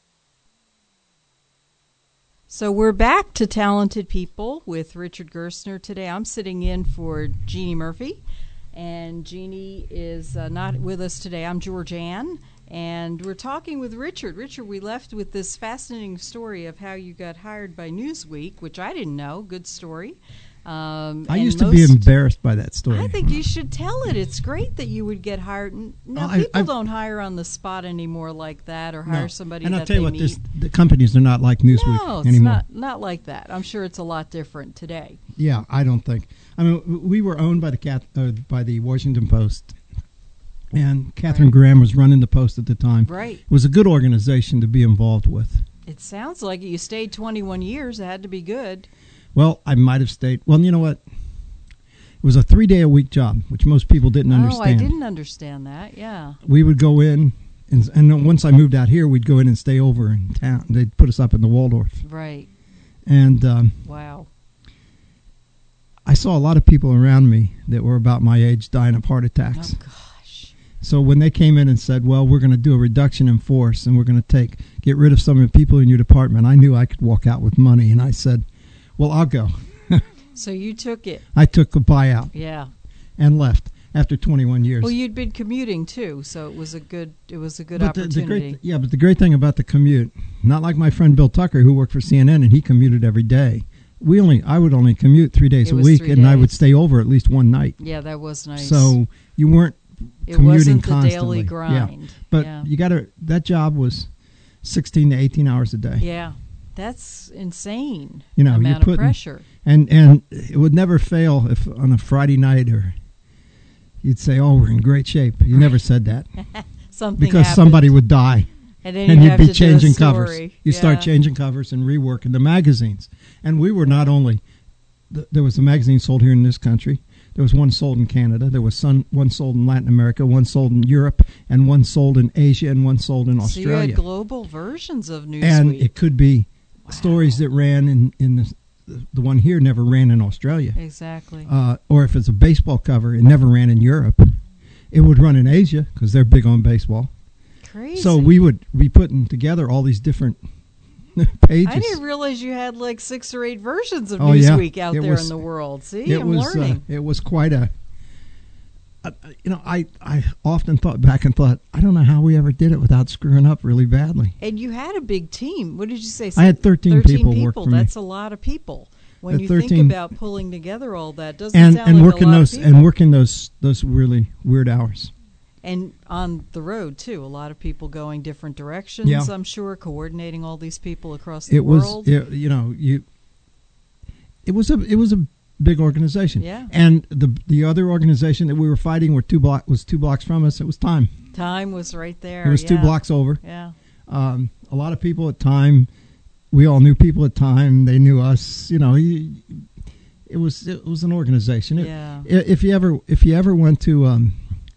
So we're back to Talented People with Richard Gerstner today. I'm sitting in for Jeannie Murphy, and Jeannie is uh, not with us today. I'm Georgianne, and we're talking with Richard. Richard, we left with this fascinating story of how you got hired by Newsweek, which I didn't know. Good story. Um, I used to be embarrassed by that story. I think you should tell it. It's great that you would get hired. Now, I, people I, don't hire on the spot anymore like that, or hire no. somebody and that I'll tell you they what, meet. the companies are not like Newsweek no, it's anymore. not, not like that. I'm sure it's a lot different today. Yeah, I don't think. I mean, we were owned by the Cat, uh, by the Washington Post, and Catherine right. Graham was running the Post at the time. Right. It was a good organization to be involved with. It sounds like you stayed twenty-one years. It had to be good. Well, I might have stayed. Well, you know what? It was a three-day-a-week job, which most people didn't oh, understand. Oh, I didn't understand that, yeah. We would go in, and, and then once I moved out here, we'd go in and stay over in town. They'd put us up in the Waldorf. Right. And um, wow. I saw a lot of people around me that were about my age dying of heart attacks. Oh, gosh. So when they came in and said, well, we're going to do a reduction in force, and we're going to take get rid of some of the people in your department, I knew I could walk out with money, and I said, well, I'll go. So you took it. I took the buyout. Yeah. And left. after twenty-one years. Well, you'd been commuting too, so it was a good it was a good but the, opportunity. the great, yeah, but the great thing about the commute, not like my friend Bill Tucker who worked for C N N and he commuted every day. We only I would only commute three days It a was week, three and I days. would stay over at least one night. Yeah, that was nice. So you weren't It commuting wasn't the constantly. daily grind. Yeah. But Yeah. you got to that job was sixteen to eighteen hours a day. Yeah, that's insane. You know, amount you're of putting, pressure. and and it would never fail if on a Friday night or you'd say, "Oh, we're in great shape." You never said that Something because happened. somebody would die, And then and you you'd have be to do a changing covers. story. You Yeah. start changing covers and reworking the magazines. And we were not only th- there was a magazine sold here in this country. There was one sold in Canada. There was some, one sold in Latin America, one sold in Europe, and one sold in Asia, and one sold in So you Australia. had global versions of Newsweek. And it could be stories that ran in, in the, the one here never ran in Australia. Exactly. Uh, or if it's a baseball cover, it never ran in Europe. It would run in Asia because they're big on baseball. Crazy. So we would be putting together all these different pages. I didn't realize you had like six or eight versions of Oh, yeah. Newsweek out It there was- in the world. See, it I'm was, learning. Uh, it was quite a. Uh, you know, I, I often thought back and thought, I don't know how we ever did it without screwing up really badly. And you had a big team. What did you say? I had thirteen people work for me. That's a lot of people. When At you thirteen think about pulling together all that, doesn't and sound and like working a lot those of people. and working those those really weird hours. And on the road too, a lot of people going different directions. Yeah. I'm sure coordinating all these people across the It was, world. it, you know, you. It was a it was a big organization. Yeah. And the the other organization that we were fighting were two block was two blocks from us. It was Time. Time was right there. It was two yeah. blocks over. Yeah. Um, a lot of people at Time. We all knew people at Time. They knew us. You know, you, it was it was an organization. It- Yeah. i- If you ever if you ever went to um,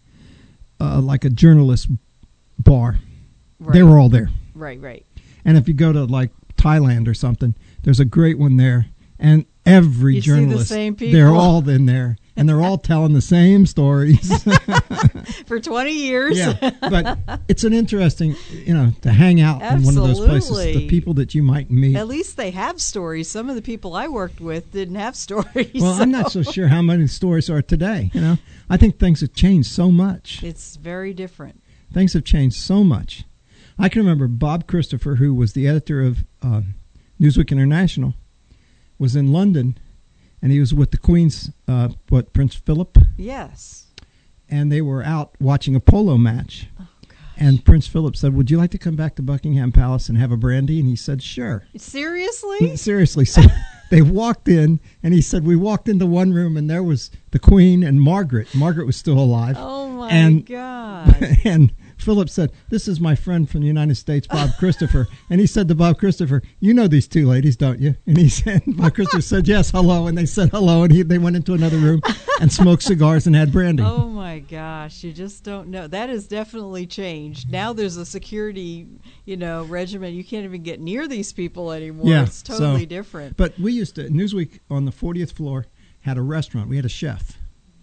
uh, like a journalist bar, they Right. were all there. Right, right. And if you go to like Thailand or something, there's a great one there, and every You see the journalist, same they're people. all in there, and they're all telling the same stories. For twenty years. Yeah, but it's an interesting, you know, to hang out in one of those places. The Absolutely. people that you might meet. At least they have stories. Some of the people I worked with didn't have stories. Well, I'm not so sure how many stories are today. You know, I think things have changed so much. It's very different. Things have changed so much. I can remember Bob Christopher, who was the editor of uh, Newsweek International, was in London, and he was with the Queen's, uh, what, Prince Philip? Yes. And they were out watching a polo match. Oh, gosh. And Prince Philip said, would you like to come back to Buckingham Palace and have a brandy? And he said, sure. Seriously? Seriously. So they walked in, and he said, we walked into one room, and there was the Queen and Margaret. Margaret was still alive. Oh, my and, God. And Philip said, this is my friend from the United States, Bob Christopher. And he said to Bob Christopher, you know these two ladies, don't you? And he said, Bob Christopher said, yes, hello. And they said hello, and he, they went into another room and smoked cigars and had brandy. Oh, my gosh. You just don't know. That has definitely changed. Now there's a security, you know, regimen. You can't even get near these people anymore. Yeah, It's totally so- different. But we used to, Newsweek on the fortieth floor had a restaurant. We had a chef.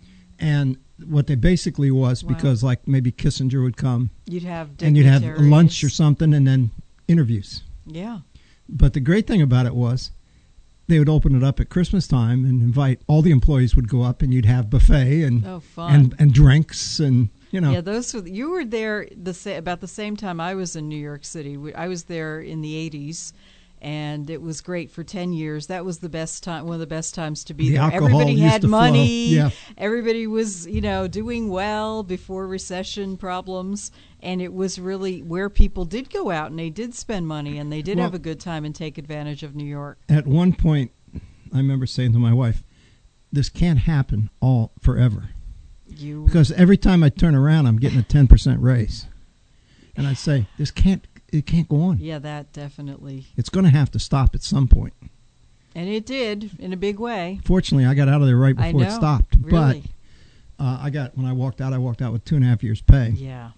And what they basically was, Wow. because like maybe Kissinger would come, You'd have and you'd have dignitaries. lunch or something, and then interviews. Yeah. But the great thing about it was they would open it up at Christmas time and invite all the employees would go up, and you'd have buffet and Oh, fun. and and drinks and you know. Yeah, those were, you were there the sa- about the same time I was in New York City. We, I was there in the eighties, and it was great for ten years. That was the best time, one of the best times to be The there. alcohol Everybody used had to flow. money. Yeah. Everybody was, you know, doing well before recession problems, and it was really where people did go out and they did spend money and they did Well- have a good time and take advantage of New York. At one point, I remember saying to my wife, "This can't happen all forever." You Because every time I turn around, I'm getting a ten percent raise, and I'd say, "This can't, it can't go on. Yeah, that definitely. It's going to have to stop at some point." And it did in a big way. Fortunately, I got out of there right I before it know, stopped. really. But uh, I got when I walked out, I walked out with two and a half years' pay. Yeah.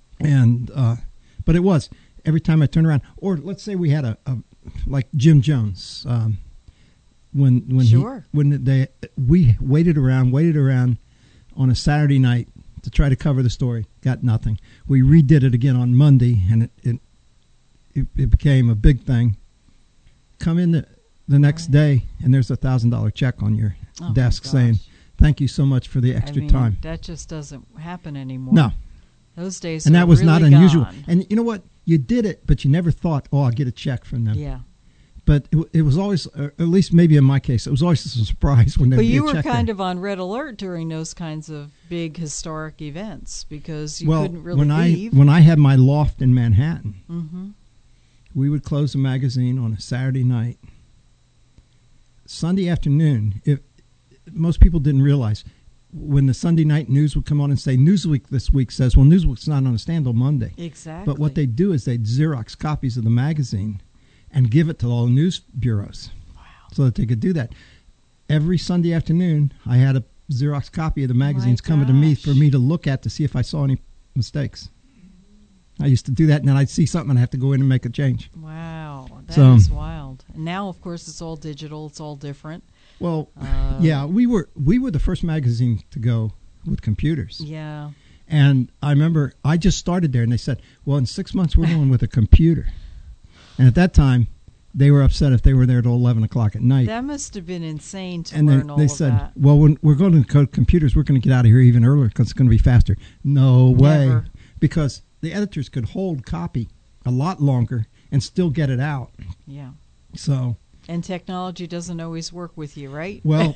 And uh, but it was every time I turned around, or let's say we had a, a like Jim Jones, um, when when Sure. he, when they we waited around, waited around on a Saturday night to try to cover the story, got nothing. We redid it again on Monday, and it it it, it became a big thing. Come in the, the next day, and there's a thousand dollar check on your Oh, my desk gosh. saying thank you so much for the extra I mean, time. That just doesn't happen anymore. No. Those days and are that was really not unusual. gone. And you know what? You did it, but you never thought, oh, I'll get a check from them. Yeah. But it, it was always, uh, at least maybe in my case, it was always a surprise when they But would you be a were check kind there. of on red alert during those kinds of big historic events because you well, couldn't really when leave. I when I had my loft in Manhattan, mm-hmm. we would close the magazine on a Saturday night. Sunday afternoon, if most people didn't realize, when the Sunday night news would come on and say, Newsweek this week says, well, Newsweek's not on a stand till Monday. Exactly. But what they'd do is they'd Xerox copies of the magazine and give it to all the news bureaus. Wow. So that they could do that. Every Sunday afternoon, I had a Xerox copy of the magazines coming to me for me to look at to see if I saw any mistakes. I used to do that, and then I'd see something and I have to go in and make a change. Wow, that so, is wild. And now, of course, it's all digital. It's all different. Well, uh, yeah, we were we were the first magazine to go with computers. Yeah. And I remember I just started there, and they said, well, in six months we're going with a computer. And at that time, they were upset if they were there till eleven o'clock at night. That must have been insane to and learn they, all they of said, that. well, when we're going to code computers, we're going to get out of here even earlier because it's going to be faster. No way. Never. Because the editors could hold copy a lot longer and still get it out. Yeah. So. And technology doesn't always work with you, right? Well,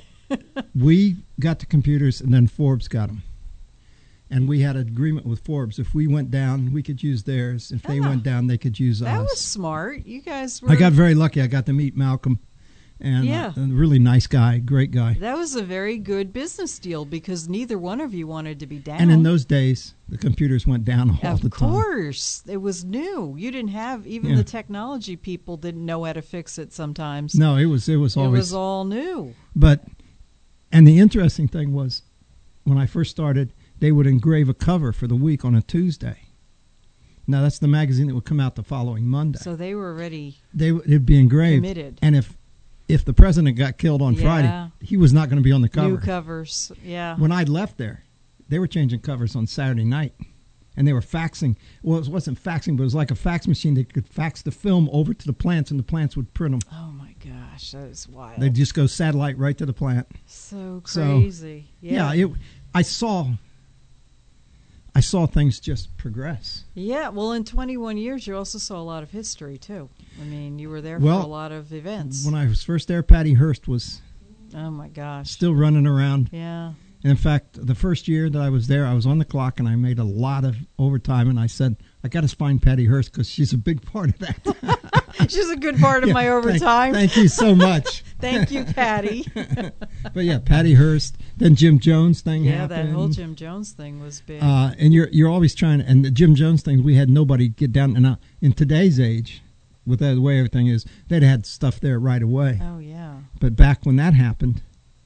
we got the computers, and then Forbes got them. And we had an agreement with Forbes. If we went down, we could use theirs. If they Ah. went down, they could use That us. was smart. You guys were... I got very lucky. I got to meet Malcolm, and Yeah. uh, a really nice guy, great guy. That was a very good business deal because neither one of you wanted to be down. And in those days, the computers went down all of the time. course. It was new. You didn't have... Even Yeah. the technology people didn't know how to fix it sometimes. No, it was it was It always was all new. But and the interesting thing was, when I first started, they would engrave a cover for the week on a Tuesday. Now that's the magazine that would come out the following Monday. So they were already They w- it'd be engraved, committed. and if if the president got killed on Yeah. Friday, he was not going to be on the cover. New covers, yeah. When I left there, they were changing covers on Saturday night, and they were faxing. Well, it wasn't faxing, but it was like a fax machine. They could fax the film over to the plants, and the plants would print them. Oh my gosh, that is wild. They'd just go satellite right to the plant. So So, crazy. yeah. Yeah, it, I saw. I saw things just progress. Yeah, well, in twenty-one years, you also saw a lot of history, too. I mean, you were there Well, for a lot of events. When I was first there, Patty Hearst was Oh, my gosh. still running around. Yeah. And in fact, the first year that I was there, I was on the clock, and I made a lot of overtime, and I said, I got to find Patty Hearst because she's a big part of that. She's a good part of Yeah, my thank- overtime. Thank, you so much. Thank you, Patty. But yeah, Patty Hearst. Then Jim Jones thing yeah, happened. that whole Jim Jones thing was big. Uh, and you're you're always trying to, and the Jim Jones thing, we had nobody get down. And uh, in today's age, with the way everything is, they'd had stuff there right away. Oh, yeah. But back when that happened,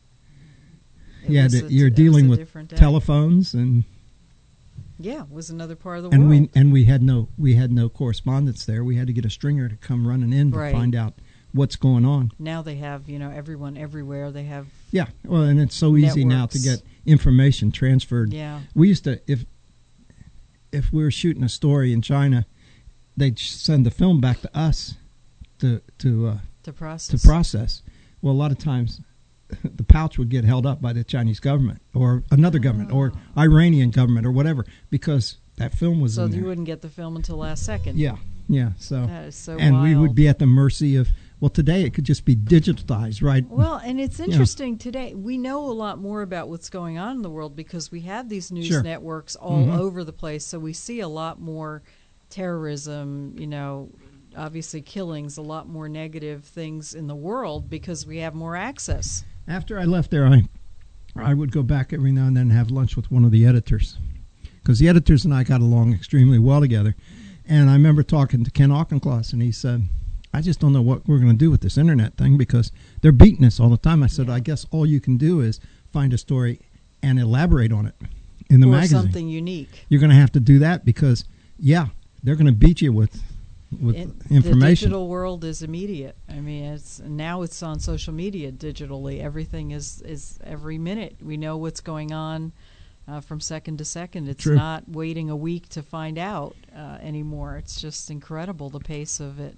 It yeah, was the, a- you're it was dealing a with different day. telephones, and Yeah, it was another part of the and world. we and we had no we had no correspondence there. We had to get a stringer to come running in to Right. find out what's going on. Now they have, you know, everyone everywhere. They have Yeah, well, and it's so easy now to networks. get information transferred. Yeah. We used to, if if we were shooting a story in China, they'd send the film back to us to to uh, To process. To process. Well, a lot of times, the pouch would get held up by the Chinese government or another government or Iranian government or whatever because that film was So in you there. wouldn't get the film until last second. Yeah, yeah. So That is so and we would wild. be at the mercy of. Well, today it could just be digitized, right? Well, and it's Yeah. interesting today. We know a lot more about what's going on in the world because we have these news Sure. networks all Mhm. over the place. So we see a lot more terrorism, you know, obviously killings, a lot more negative things in the world because we have more access. After I left there, I I would go back every now and then and have lunch with one of the editors because the editors and I got along extremely well together. And I remember talking to Ken Auchincloss, and he said, I just don't know what we're going to do with this internet thing because they're beating us all the time. I said, I guess all you can do is find a story and elaborate on it in the or magazine. something unique. You're going to have to do that because, yeah, they're going to beat you with with It- information. The digital world is immediate. I mean, it's now it's on social media digitally. Everything is, is every minute. We know what's going on uh, from second to second. It's True. not waiting a week to find out uh, anymore. It's just incredible, the pace of it.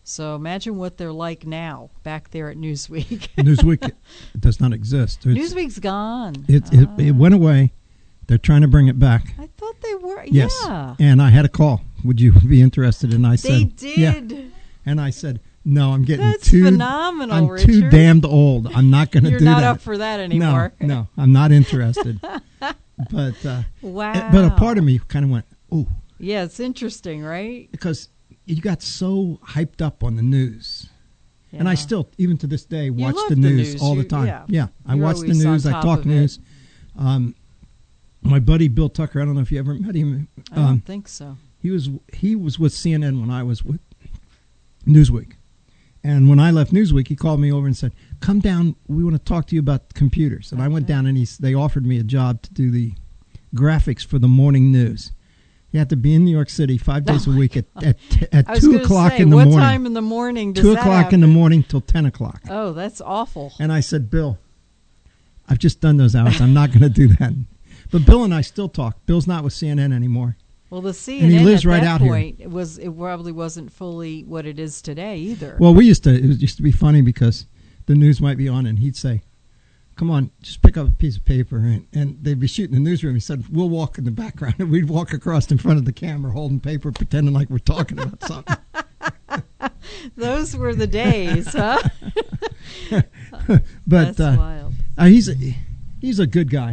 So imagine what they're like now back there at Newsweek. Newsweek does not exist. It's, Newsweek's gone. It, uh, it it went away. They're trying to bring it back. I thought they were. Yes. Yeah. And I had a call. Would you be interested? And I said, they did. Yeah. And I said, no, I'm getting That's too phenomenal, I'm Richard. too damned old. I'm not going to do that. You're not up for that anymore. No, no, I'm not interested. But uh, wow. But a part of me kind of went, oh. Yeah, it's interesting, right? Because you got so hyped up on the news. Yeah. And I still, even to this day, watch the news, the news all the time. You, yeah, yeah I You're watch the news. I talk news. Um, my buddy Bill Tucker, I don't know if you ever met him. I don't um, think so. He was he was with C N N when I was with Newsweek. And when I left Newsweek, he called me over and said, come down, we want to talk to you about computers. And okay. I went down and he, they offered me a job to do the graphics for the morning news. You have to be in New York City five days oh a week at at, at two o'clock say, in the what morning. What time in the morning does Two that o'clock happen? in the morning till ten o'clock. Oh, that's awful. And I said, Bill, I've just done those hours. I'm not going to do that. But Bill and I still talk. Bill's not with C N N anymore. Well, the C N N and he lives at right that out point here. It was it probably wasn't fully what it is today either. Well, we used to. It was, used to be funny because the news might be on, and he'd say, "Come on, just pick up a piece of paper," and, and they'd be shooting in the newsroom. He said, "We'll walk in the background," and we'd walk across in front of the camera, holding paper, pretending like we're talking about something. Those were the days, huh? But That's uh, wild. Uh, he's a, he's a good guy.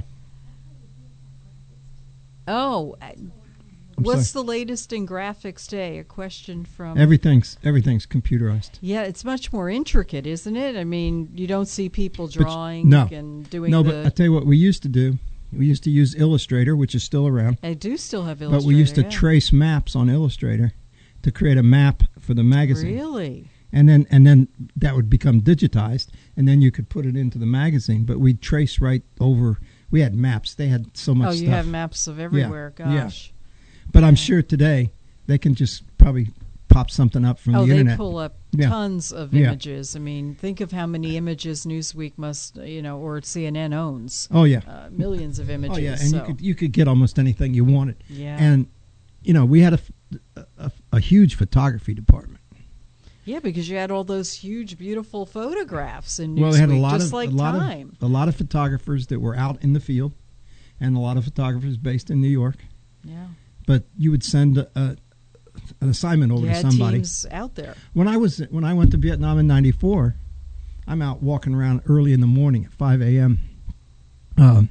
Oh. I'm What's sorry. the latest in graphics today? A question from... Everything's everything's computerized. Yeah, it's much more intricate, isn't it? I mean, you don't see people drawing no. and doing No, the... but I tell you what we used to do. We used to use Illustrator, which is still around. I do still have Illustrator, But we used to yeah. trace maps on Illustrator to create a map for the magazine. Really? And then and then that would become digitized, and then you could put it into the magazine. But we'd trace right over... We had maps. They had so much oh, stuff. you have maps of everywhere. Yeah. Gosh. Yeah. But I'm sure today they can just probably pop something up from oh, the they internet. pull up yeah. tons of yeah. images. I mean, think of how many images Newsweek must, you know, or C N N owns. Oh yeah, uh, millions of images. Oh yeah, and so. you could you could get almost anything you wanted. Yeah, and you know we had a a, a huge photography department. Yeah, because you had all those huge, beautiful photographs in Newsweek, well, we had a lot just of like a lot Time. of a lot of photographers that were out in the field, and a lot of photographers based in New York. Yeah. But you would send a, a, an assignment over you to had somebody. Teams out there. When I was when I went to Vietnam in ninety-four, I'm out walking around early in the morning at five a.m. Um,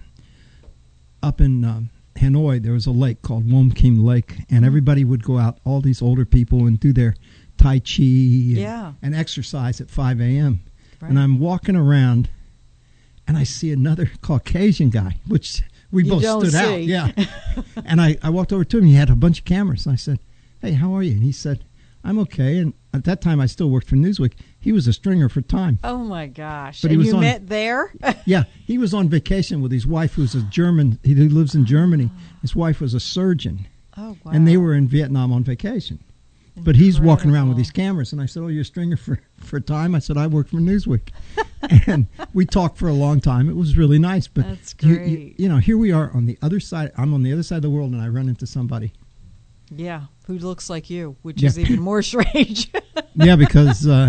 up in um, Hanoi, there was a lake called Wom Kim Lake, and everybody would go out. All these older people and do their Tai Chi and, yeah. and exercise at five a.m. Right. And I'm walking around, and I see another Caucasian guy, which. We you both don't stood see. out, yeah. And I, I walked over to him. He had a bunch of cameras. And I said, hey, how are you? And he said, I'm okay. And at that time, I still worked for Newsweek. He was a stringer for Time. Oh, my gosh. But and he was you on, met there? Yeah. He was on vacation with his wife, who's a German. He lives in Germany. His wife was a surgeon. Oh, wow. And they were in Vietnam on vacation. Incredible. But he's walking around with these cameras. And I said, oh, you're a stringer for, for Time? I said, I work for Newsweek. And we talked for a long time. It was really nice. But that's great. You, you, you know, here we are on the other side. I'm on the other side of the world, and I run into somebody. Yeah, who looks like you, which yeah. is even more strange. Yeah, because uh,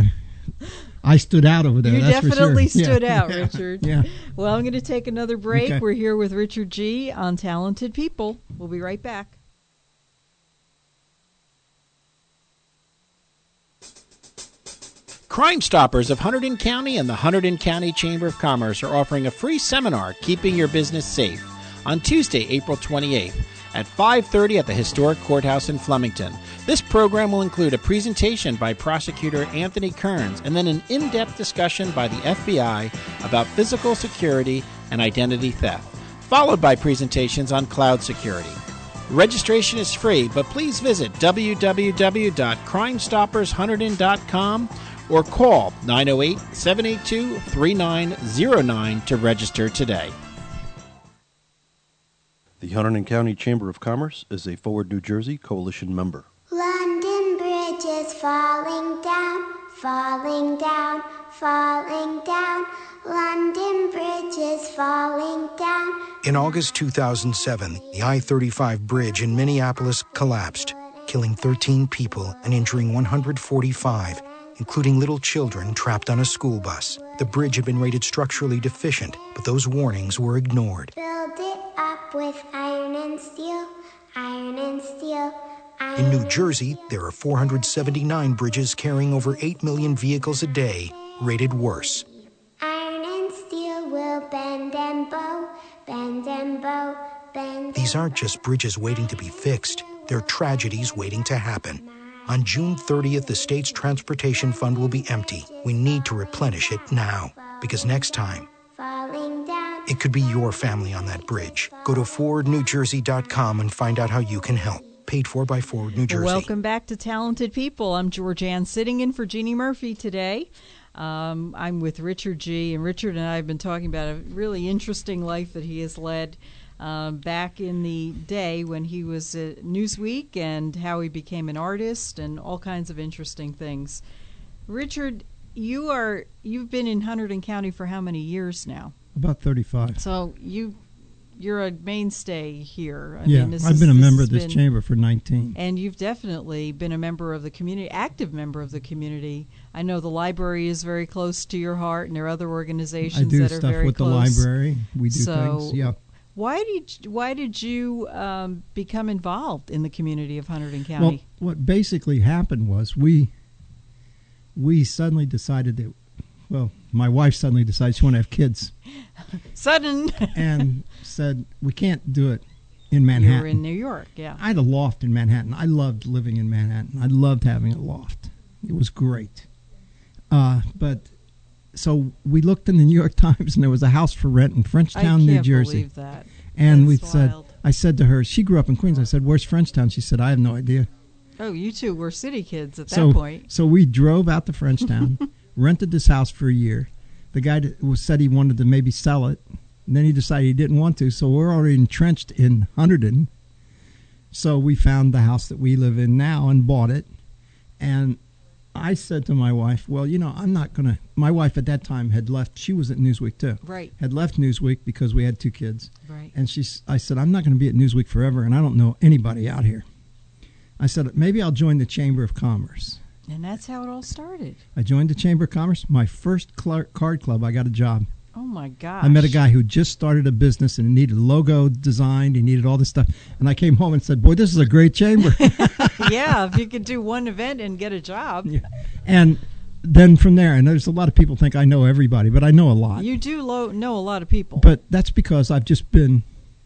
I stood out over there. You that's definitely for sure. stood yeah. out, Richard. Yeah. Well, I'm going to take another break. Okay. We're here with Richard G. on Talented People. We'll be right back. Crime Stoppers of Hunterdon County and the Hunterdon County Chamber of Commerce are offering a free seminar, Keeping Your Business Safe, on Tuesday, April twenty-eighth at five thirty at the Historic Courthouse in Flemington. This program will include a presentation by Prosecutor Anthony Kearns and then an in-depth discussion by the F B I about physical security and identity theft, followed by presentations on cloud security. Registration is free, but please visit w w w dot crime stoppers hunterdon dot com or call nine oh eight, seven eight two, three nine oh nine to register today. The Hunterdon County Chamber of Commerce is a Forward New Jersey coalition member. London Bridge is falling down, falling down, falling down. London Bridge is falling down. In August two thousand seven, the I thirty-five bridge in Minneapolis collapsed, killing thirteen people and injuring one hundred forty-five. including little children trapped on a school bus. The bridge had been rated structurally deficient, but those warnings were ignored. Build it up with iron and steel, iron and steel, iron. In New Jersey, there are four hundred seventy-nine bridges carrying over eight million vehicles a day, rated worse. Iron and steel will bend and bow, bend and bow, bend. These aren't just bridges waiting to be fixed. They're tragedies waiting to happen. On June thirtieth, the state's transportation fund will be empty. We need to replenish it now, because next time, Falling down. it could be your family on that bridge. Go to forward new jersey dot com and find out how you can help. Paid for by Forward New Jersey. Welcome back to Talented People. I'm Georgianne, sitting in for Jeannie Murphy today. Um, I'm with Richard G., and Richard and I have been talking about a really interesting life that he has led um, back in the day when he was at Newsweek, and how he became an artist, and all kinds of interesting things. Richard, you are you've been in Hunterdon County for how many years now? About thirty-five. So you you're a mainstay here. I yeah, mean, this I've is, been a this member has of this been, chamber for nineteen. And you've definitely been a member of the community, active member of the community. I know the library is very close to your heart, and there are other organizations I do that are stuff very with close. the library. We do so things. Yeah. Why did why did you um, become involved in the community of Hunterdon County? Well, what basically happened was we we suddenly decided that, well, my wife suddenly decided she wanted to have kids. Sudden. And said, we can't do it in Manhattan. You were in New York, yeah. I had a loft in Manhattan. I loved living in Manhattan. I loved having a loft. It was great. Uh, but so we looked in the New York Times, and there was a house for rent in Frenchtown, New Jersey. I can't believe that. And we That's said, wild. I said to her, she grew up in Queens. I said, where's Frenchtown? She said, I have no idea. Oh, you two were city kids at so, that point. So we drove out to Frenchtown, rented this house for a year. The guy that was, said he wanted to maybe sell it, and then he decided he didn't want to, so we're already entrenched in Hunterdon. So we found the house that we live in now and bought it. And I said to my wife, well, you know, I'm not going to... My wife at that time had left. She was at Newsweek, too. Right. Had left Newsweek because we had two kids. Right. And she, I said, I'm not going to be at Newsweek forever, and I don't know anybody out here. I said, maybe I'll join the Chamber of Commerce. And that's how it all started. I joined the Chamber of Commerce. My first cl- card club, I got a job. Oh, my gosh. I met a guy who just started a business and he needed logo designed. He needed all this stuff. And I came home and said, boy, this is a great chamber. Yeah, if you could do one event and get a job. Yeah. And then from there, and there's a lot of people think I know everybody, but I know a lot. You do lo- know a lot of people. But that's because I've just been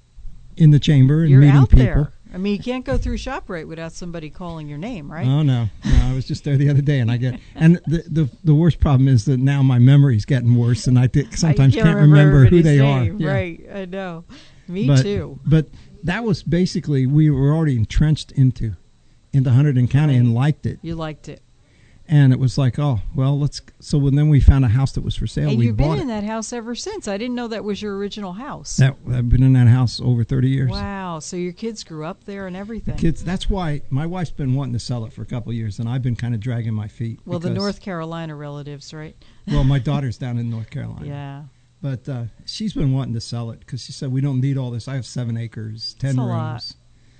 in the chamber and You're meeting out people. there. I mean, you can't go through ShopRite without somebody calling your name, right? Oh, no. No, I was just there the other day, and I get... And the the, the worst problem is that now my memory's getting worse, and I th- sometimes I can't can't remember, who they name. are. Yeah. Right, I know. Me but, too. But that was basically... We were already entrenched into, into Hunterdon County Right. and liked it. You liked it. And it was like, oh, well, let's... So when then we found a house that was for sale, And we you've bought been it. in that house ever since. I didn't know that was your original house. That, I've been in that house over thirty years. Wow, so your kids grew up there and everything. Kids, that's why my wife's been wanting to sell it for a couple of years, and I've been kind of dragging my feet. Well, the because- North Carolina relatives, right? Well, my daughter's down in North Carolina. Yeah. But uh, she's been wanting to sell it because she said, we don't need all this. I have seven acres, ten That's a rooms. lot.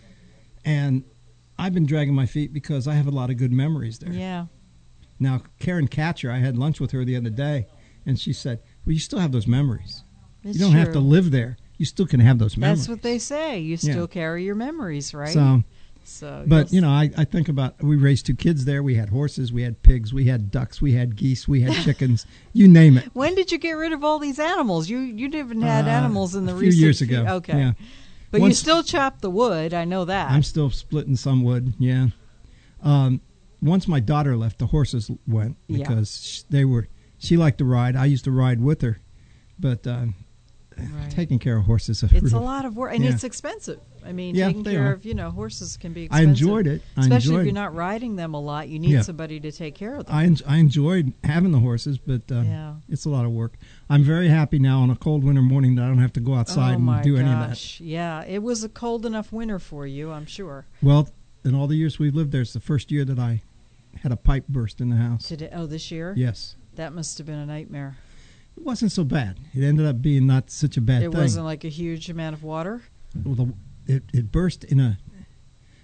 And I've been dragging my feet because I have a lot of good memories there. Yeah. Now, Karen Catcher, I had lunch with her the other day, and she said, well, you still have those memories. It's you don't have to true. live there. You still can have those memories. That's what they say. You Yeah. still carry your memories, right? So, so but, you'll you know, I, I think about, we raised two kids there. We had horses, we had pigs, we had ducks, we had geese, we had chickens, you name it. When did you get rid of all these animals? You you didn't had Uh, animals in the a few recent years ago. Okay. Yeah. But you Once- still chop the wood. I know that. I'm still splitting some wood, yeah. Um, once my daughter left, the horses went Yeah. because sh they were. She liked to ride. I used to ride with her, but uh, Right. taking care of horses is It's real- a lot of work, and yeah. it's expensive. I mean, Yeah, taking they care are. of, you know, horses can be I expensive. enjoyed it. I Especially enjoyed if it. you're not riding them a lot. You need Yeah. somebody to take care of them. I en I enjoyed having the horses, but uh, Yeah. it's a lot of work. I'm very happy now on a cold winter morning that I don't have to go outside oh and my do any of that. gosh. Yeah, it was a cold enough winter for you, I'm sure. Well, in all the years we've lived there, it's the first year that I had a pipe burst in the house. Today, oh, this year? Yes. That must have been a nightmare. It wasn't so bad. It ended up being not such a bad It thing. wasn't like a huge amount of water? Well, the, it, it burst in a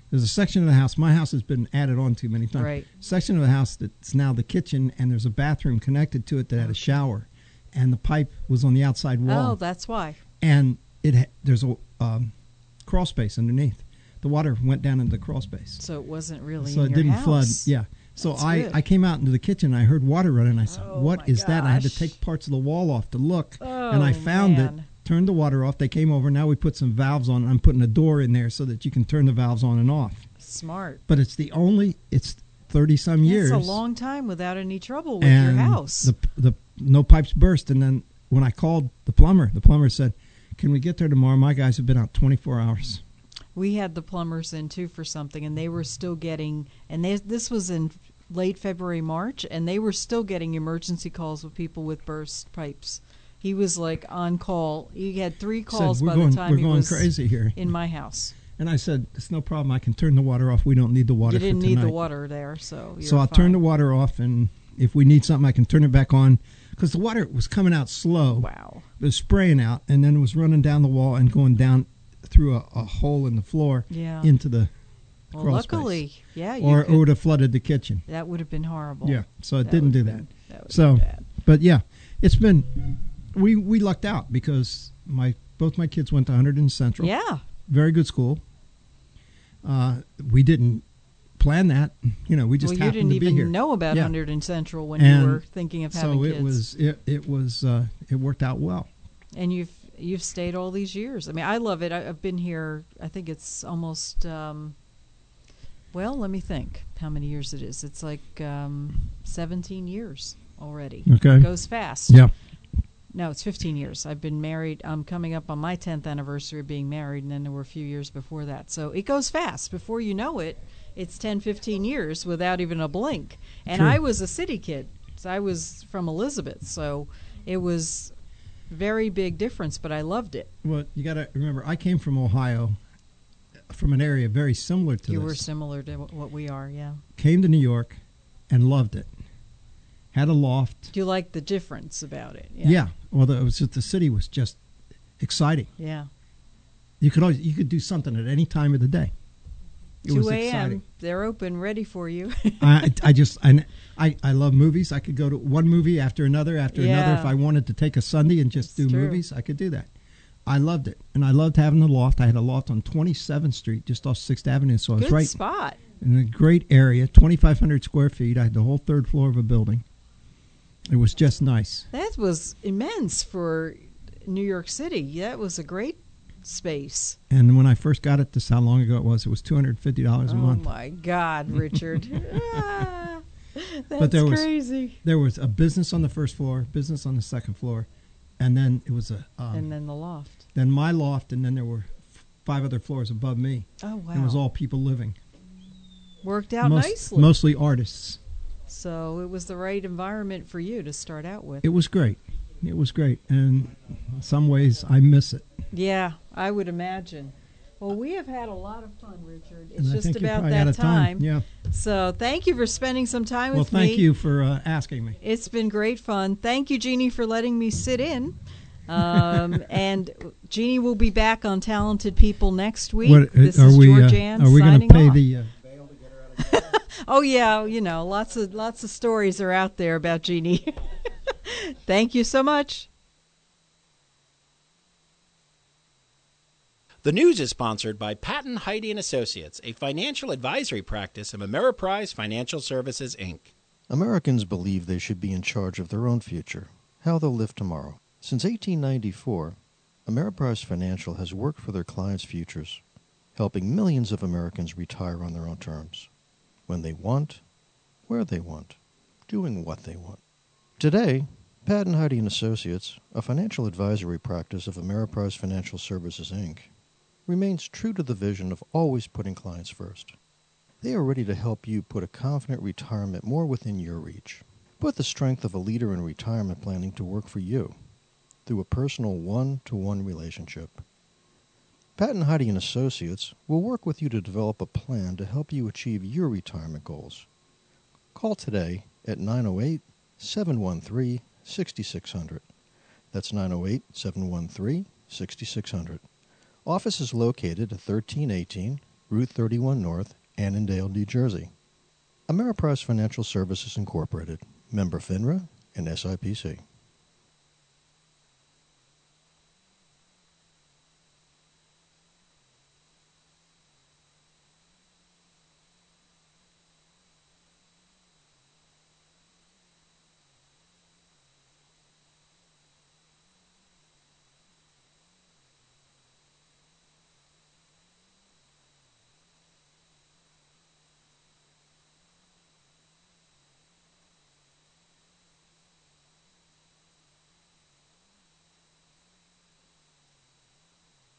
There's a section of the house. My house has been added on to many times. Right. Section of the house that's now the kitchen, and there's a bathroom connected to it that had a shower, and the pipe was on the outside wall. Oh, that's why. And it ha- there's a um, crawl space underneath. The water went down into the crawl space. So it wasn't really so in it your didn't house. flood. Yeah. So That's I, good. I came out into the kitchen. And I heard water running. And I said, Oh, "What my is that?" And I had to gosh. take parts of the wall off to look, Oh, and I found man. it. Turned the water off. They came over. Now we put some valves on. And I'm putting a door in there so that you can turn the valves on and off. Smart. But it's the only. It's thirty some years. It's a long time without any trouble with and your house. The the no pipes burst. And then when I called the plumber, the plumber said, "Can we get there tomorrow?" My guys have been out twenty-four hours. We had the plumbers in too for something, and they were still getting. And they, this was in late February, March, and they were still getting emergency calls with people with burst pipes. He was like on call. He had three calls Said, by going, the time we're he going was crazy here in my house. And I said, "It's no problem. I can turn the water off. We don't need the water You didn't for need tonight." the water there, so you're so I'll fine. turn the water off, and if we need something, I can turn it back on. Because the water was coming out slow. Wow. It was spraying out, and then it was running down the wall and going down through a, a hole in the floor Yeah. into the Well, crawl luckily, space. yeah, you Or could- it would have flooded the kitchen. That would have been horrible. Yeah, so it That didn't do would that. have been- that would have so, been bad. but yeah, it's been we we lucked out because my both my kids went to Hunterdon Central. Yeah. Very good school. Uh, we didn't plan that. You know, we just well, you happened didn't to be even here. know about Yeah. Hunterdon Central when And you were thinking of having so kids. it was it it was uh, it worked out well. And you've you've stayed all these years. I mean, I love it. I, I've been here. I think it's almost. Um, well, let me think how many years it is. It's like um, seventeen years already. Okay. It goes fast. Yeah. No, it's fifteen years. I've been married. I'm coming up on my tenth anniversary of being married, and then there were a few years before that. So it goes fast. Before you know it, it's ten, fifteen years without even a blink. And True. I was a city kid. So I was from Elizabeth, so it was very big difference, but I loved it. Well, you got to remember, I came from Ohio, from an area very similar to You this. were similar to wh- what we are, yeah. Came to New York and loved it. Had a loft. Do you like the difference about it? Yeah. Well, the, it was just, the city was just exciting. Yeah. You could always you could do something at any time of the day. It was two exciting. a.m. They're open, ready for you. I I just I, I I love movies. I could go to one movie after another after another. Yeah. If I wanted to take a Sunday and just That's do true. movies, I could do that. I loved it, and I loved having the loft. I had a loft on twenty-seventh Street, just off Sixth Avenue, so I was Good right spot. in a great area. twenty-five hundred square feet. I had the whole third floor of a building. It was just nice. That was immense for New York City. That was a great space. And when I first got it, this how long ago it was. It was two hundred fifty dollars a Oh month. my God, Richard! Ah, that's but there was crazy. there was a business on the first floor, business on the second floor, and then it was a um, And then the loft. then my loft, and then there were f- five other floors above me. Oh wow! And it was all people living. Worked out Most- nicely. Mostly artists. So it was the right environment for you to start out with. It was great. It was great, and in some ways I miss it. Yeah, I would imagine. Well, we have had a lot of fun, Richard. It's And I just think you're about probably that out of time. Yeah. So thank you for spending some time Well, with me. thank you for uh, asking me. It's been great fun. Thank you, Jeannie, for letting me sit in. Um, and Jeannie will be back on Talented People next week. What, uh, this are is we? Uh, Georgianne are we going signing to pay off. the? Uh, Oh yeah, you know, lots of lots of stories are out there about Jeannie. Thank you so much. The news is sponsored by Patton, Heidi and Associates, a financial advisory practice of Ameriprise Financial Services, Incorporated. Americans believe they should be in charge of their own future, how they'll live tomorrow. Since eighteen ninety-four, Ameriprise Financial has worked for their clients' futures, helping millions of Americans retire on their own terms, when they want, where they want, doing what they want. Today, Patton, Heidi and Associates, a financial advisory practice of Ameriprise Financial Services, Incorporated, remains true to the vision of always putting clients first. They are ready to help you put a confident retirement more within your reach. Put the strength of a leader in retirement planning to work for you through a personal one-to-one relationship. Patton, Heidi and Associates will work with you to develop a plan to help you achieve your retirement goals. Call today at nine oh eight, seven one three, six six zero zero. That's nine oh eight, seven one three, six six zero zero. Office is located at thirteen eighteen Route thirty-one North, Annandale, New Jersey. Ameriprise Financial Services Incorporated, member FINRA and S I P C.